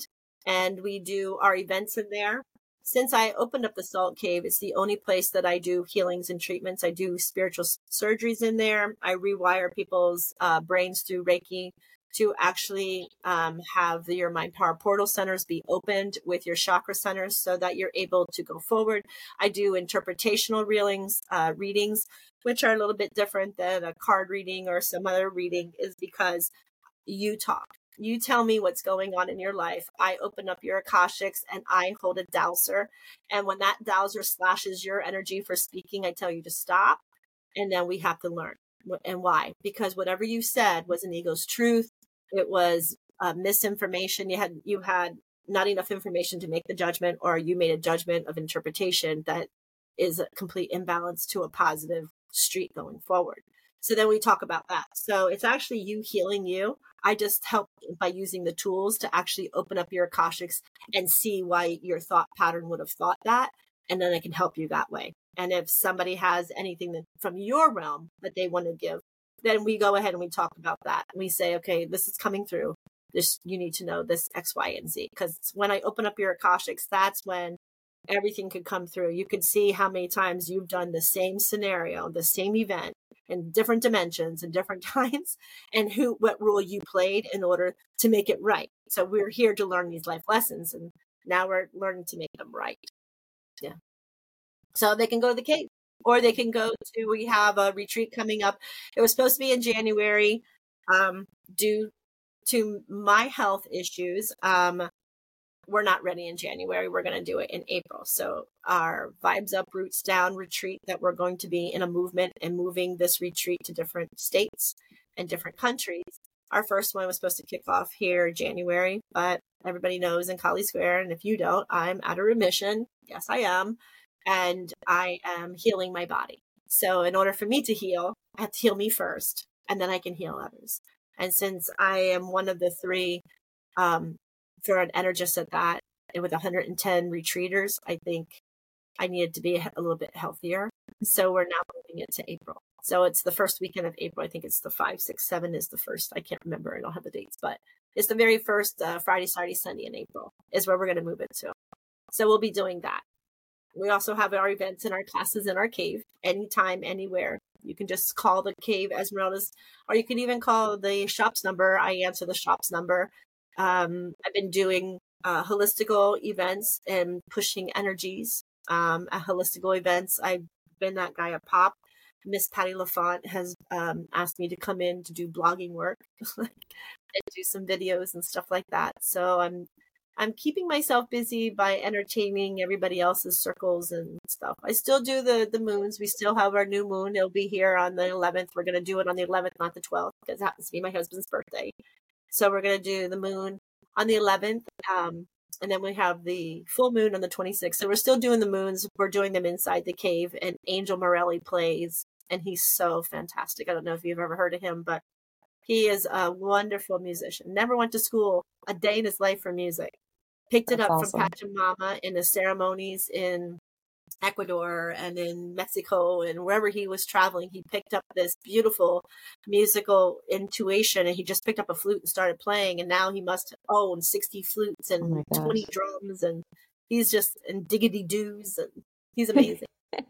and we do our events in there. Since I opened up the Salt Cave, it's the only place that I do healings and treatments. I do spiritual surgeries in there. I rewire people's uh, brains through Reiki to actually um, have your mind power portal centers be opened with your chakra centers so that you're able to go forward. I do interpretational readings, uh, readings, which are a little bit different than a card reading or some other reading, is because you talk. You tell me what's going on in your life. I open up your Akashics and I hold a dowser. And when that dowser slashes your energy for speaking, I tell you to stop. And then we have to learn. And why? Because whatever you said was an ego's truth. It was uh, misinformation. You had you had not enough information to make the judgment, or you made a judgment of interpretation that is a complete imbalance to a positive street going forward. So then we talk about that. So it's actually you healing you. I just help by using the tools to actually open up your Akashics and see why your thought pattern would have thought that. And then I can help you that way. And if somebody has anything that, from your realm that they want to give, then we go ahead and we talk about that. And we say, okay, this is coming through. This, you need to know this X, Y, and Z. Because when I open up your Akashics, that's when everything could come through. You could see how many times you've done the same scenario, the same event, in different dimensions and different times, and who, what role you played in order to make it right. So we're here to learn these life lessons, and now we're learning to make them right. Yeah. So they can go to the cave, or they can go to, we have a retreat coming up. It was supposed to be in January, um, due to my health issues. Um, we're not ready in January. We're going to do it in April. So our Vibes Up, Roots Down retreat that we're going to be in a movement and moving this retreat to different states and different countries. Our first one was supposed to kick off here in January, but everybody knows in Kali Square. And if you don't, I'm out of remission. Yes, I am. And I am healing my body. So in order for me to heal, I have to heal me first, and then I can heal others. And since I am one of the three, um, for an energist at that, and with one hundred ten retreaters, I think I needed to be a, a little bit healthier. So we're now moving it to April. So it's the first weekend of April. I think it's the five, six, seven is the first. I can't remember. I don't have the dates, but it's the very first uh, Friday, Saturday, Sunday in April is where we're going to move it to. So we'll be doing that. We also have our events and our classes in our cave, anytime, anywhere. You can just call the cave Esmeralda's, or you can even call the shop's number. I answer the shop's number. Um, I've been doing uh, holistical events and pushing energies um, at holistical events. I've been that guy at Pop. Miss Patty LaFont has um, asked me to come in to do blogging work and do some videos and stuff like that. So I'm I'm keeping myself busy by entertaining everybody else's circles and stuff. I still do the the moons. We still have our new moon. It'll be here on the eleventh. We're going to do it on the eleventh, not the twelfth, because it happens to be my husband's birthday. So we're going to do the moon on the eleventh. Um, and then we have the full moon on the twenty-sixth. So we're still doing the moons. We're doing them inside the cave. And Angel Morelli plays. And he's so fantastic. I don't know if you've ever heard of him, but he is a wonderful musician. Never went to school a day in his life for music. Picked it That's up awesome. from Pachamama in the ceremonies in Ecuador and in Mexico and wherever he was traveling. He picked up this beautiful musical intuition, and he just picked up a flute and started playing. And now he must own sixty flutes Oh and my gosh. twenty drums, and he's just in diggity doos, and he's amazing.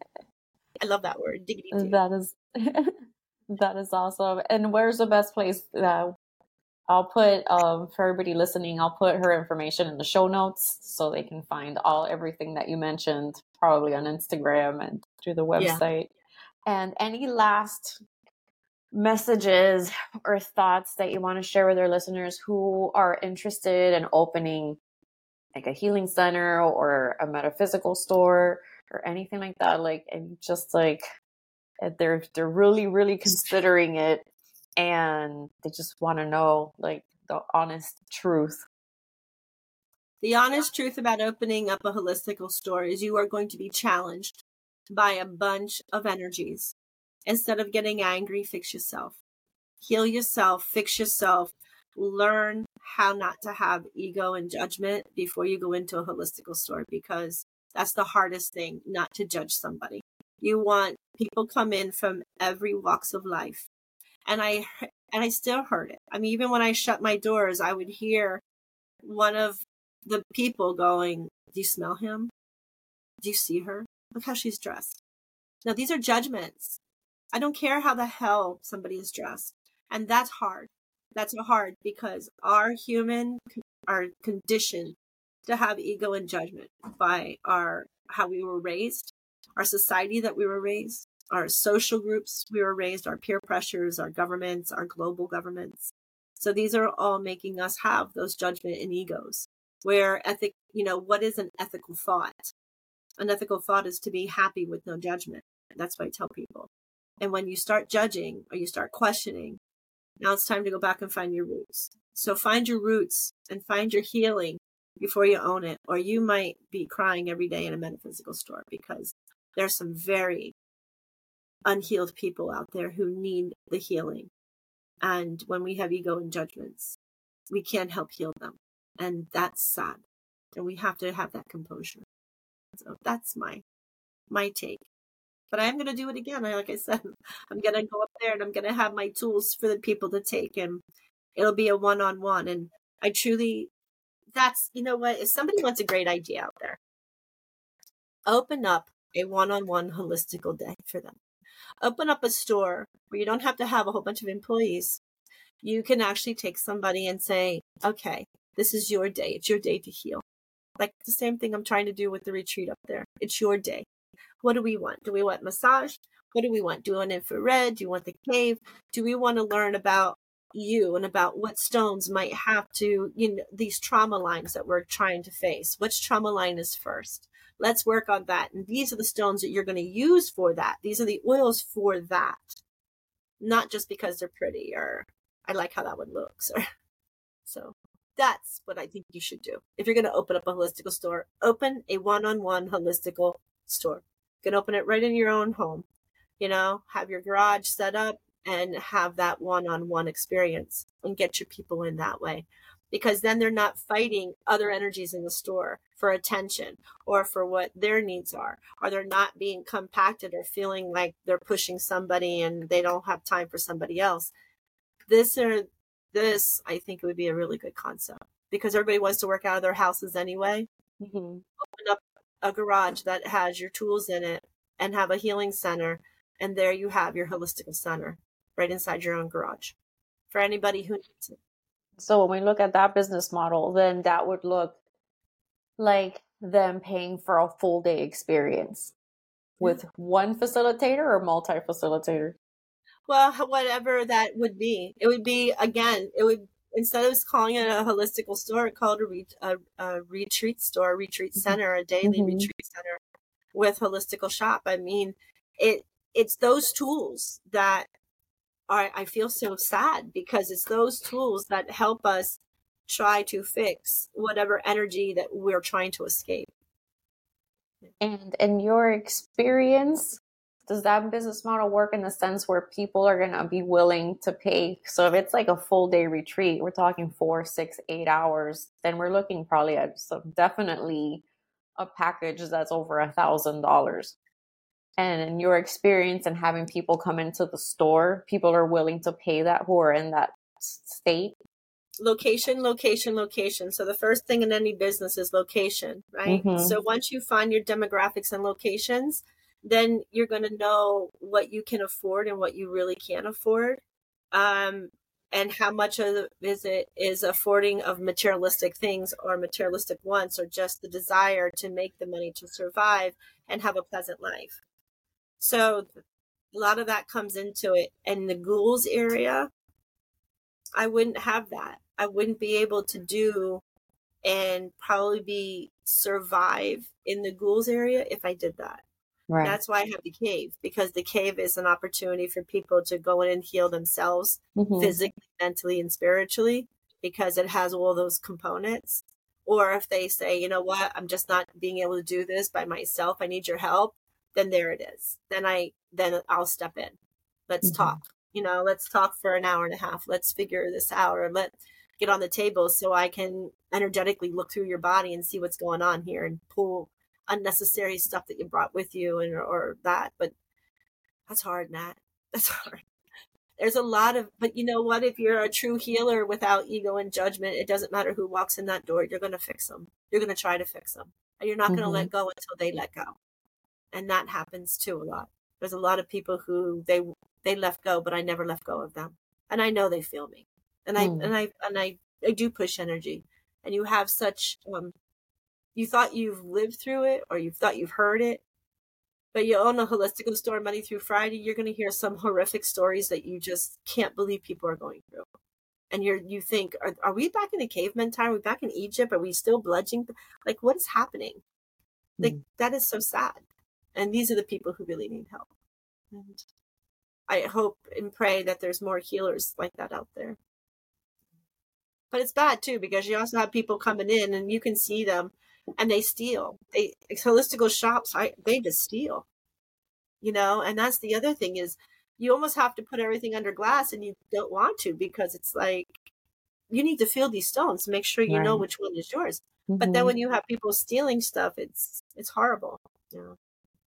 I love that word, diggity doo. That is that is awesome. And where's the best place? Uh, I'll put um for everybody listening, I'll put her information in the show notes so they can find all everything that you mentioned, probably on Instagram and through the website. Yeah. And any last messages or thoughts that you want to share with our listeners who are interested in opening like a healing center or a metaphysical store or anything like that, like, and just like they're they're really really considering it and they just want to know like the honest truth. The honest truth about opening up a holistical store is you are going to be challenged by a bunch of energies. Instead of getting angry, fix yourself. Heal yourself, fix yourself. Learn how not to have ego and judgment before you go into a holistical store, because that's the hardest thing, not to judge somebody. You want people come in from every walks of life. And I and I still heard it. I mean, even when I shut my doors, I would hear one of the people going, do you smell him? Do you see her? Look how she's dressed. Now, these are judgments. I don't care how the hell somebody is dressed. And that's hard. That's hard because our human are conditioned to have ego and judgment by our how we were raised, our society that we were raised, our social groups we were raised, our peer pressures, our governments, our global governments. So these are all making us have those judgment and egos. Where ethic, you know, what is an ethical thought? An ethical thought is to be happy with no judgment. That's what I tell people. And when you start judging or you start questioning, now it's time to go back and find your roots. So find your roots and find your healing before you own it, or you might be crying every day in a metaphysical store because there's some very unhealed people out there who need the healing. And when we have ego and judgments, we can't help heal them. And that's sad. And we have to have that composure. So that's my my take. But I am going to do it again. Like I said, I'm going to go up there and I'm going to have my tools for the people to take. And it'll be a one-on-one. And I truly, that's, you know what, if somebody wants a great idea out there, open up a one-on-one holistical day for them. Open up a store where you don't have to have a whole bunch of employees. You can actually take somebody and say, okay, this is your day. It's your day to heal. Like the same thing I'm trying to do with the retreat up there. It's your day. What do we want? Do we want massage? What do we want? Do we want infrared? Do you want the cave? Do we want to learn about you and about what stones might have to, you know, these trauma lines that we're trying to face? Which trauma line is first? Let's work on that. And these are the stones that you're going to use for that. These are the oils for that. Not just because they're pretty or I like how that one looks. Or so that's what I think you should do. If you're going to open up a holistical store, open a one-on-one holistical store. You can open it right in your own home, you know, have your garage set up and have that one-on-one experience and get your people in that way. Because then they're not fighting other energies in the store for attention or for what their needs are, or they're not being compacted or feeling like they're pushing somebody and they don't have time for somebody else. This or this, I think it would be a really good concept because everybody wants to work out of their houses anyway. Mm-hmm. Open up a garage that has your tools in it and have a healing center. And there you have your holistical center right inside your own garage for anybody who needs it. So when we look at that business model, then that would look like them paying for a full day experience with yeah. one facilitator or multi-facilitator? Well, whatever that would be. It would be, again, it would, instead of calling it a holistical store, called a, re, a, a retreat store, a retreat center, a daily mm-hmm. retreat center with holistical shop. I mean, it it's those tools that are, I feel so sad because it's those tools that help us try to fix whatever energy that we're trying to escape. And in your experience, does that business model work in the sense where people are going to be willing to pay? So if it's like a full day retreat, we're talking four, six, eight hours, then we're looking probably at some definitely a package that's over a thousand dollars. And in your experience and having people come into the store, people are willing to pay that who are in that state? Location, location, location. So the first thing in any business is location, right? Mm-hmm. So once you find your demographics and locations, then you're going to know what you can afford and what you really can't afford. Um, and how much of it is it is affording of materialistic things or materialistic wants or just the desire to make the money to survive and have a pleasant life. So a lot of that comes into it. And the ghouls area, I wouldn't have that. I wouldn't be able to do and probably be survive in the ghouls area if I did that. Right. That's why I have the cave, because the cave is an opportunity for people to go in and heal themselves mm-hmm. physically, mentally, and spiritually, because it has all those components. Or if they say, you know what, I'm just not being able to do this by myself, I need your help, then there it is. Then I, then I'll step in. Let's mm-hmm. talk. You know, let's talk for an hour and a half. Let's figure this out, or let get on the table so I can energetically look through your body and see what's going on here and pull unnecessary stuff that you brought with you and or that. But that's hard, Nat. That's hard. There's a lot of, but you know what? If you're a true healer without ego and judgment, it doesn't matter who walks in that door. You're going to fix them. You're going to try to fix them. And you're not going to Mm-hmm. let go until they let go. And that happens too a lot. There's a lot of people who they they left go, but I never left go of them. And I know they feel me. And I Mm. and I and I, I do push energy. And you have such um you thought you've lived through it or you thought you've heard it. But you own a holistic store Monday through Friday, you're going to hear some horrific stories that you just can't believe people are going through. And you're, you think, are, are we back in the caveman time? Are we back in Egypt? Are we still bludgeoning? Like, what is happening? Like, Mm. that is so sad. And these are the people who really need help. And I hope and pray that there's more healers like that out there. But it's bad too, because you also have people coming in and you can see them and they steal. They holistical shops, I, they just steal, you know. And that's the other thing is, you almost have to put everything under glass, and you don't want to, because it's like you need to feel these stones to make sure you Right. know which one is yours. Mm-hmm. But then when you have people stealing stuff, it's it's horrible. You know.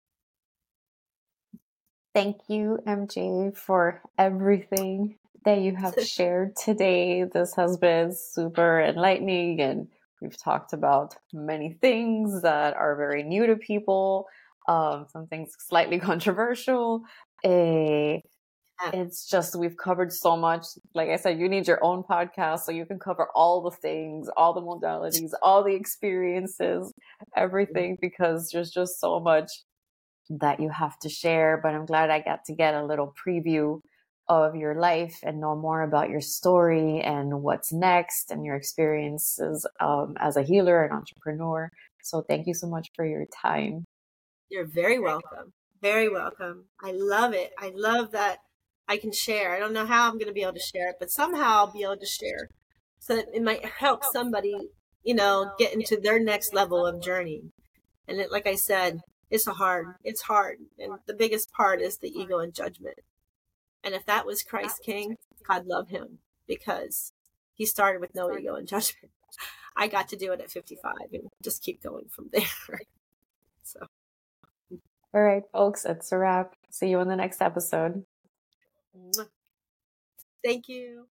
Thank you, M J, for everything that you have shared today. This has been super enlightening, and we've talked about many things that are very new to people, um, some things slightly controversial. Uh, it's just, we've covered so much. Like I said, you need your own podcast so you can cover all the things, all the modalities, all the experiences, everything, because there's just so much that you have to share. But I'm glad I got to get a little preview of your life and know more about your story and what's next and your experiences um, as a healer and entrepreneur. So thank you so much for your time. You're very welcome. Very welcome. I love it. I love that I can share. I don't know how I'm going to be able to share it, but somehow I'll be able to share so that it might help somebody, you know, get into their next level of journey. And it, like I said, it's a hard, it's hard. And the biggest part is the ego and judgment. And if that was Christ King, God love him, because he started with no ego and judgment. I got to do it at fifty-five and just keep going from there. So. All right, folks, it's a wrap. See you in the next episode. Thank you.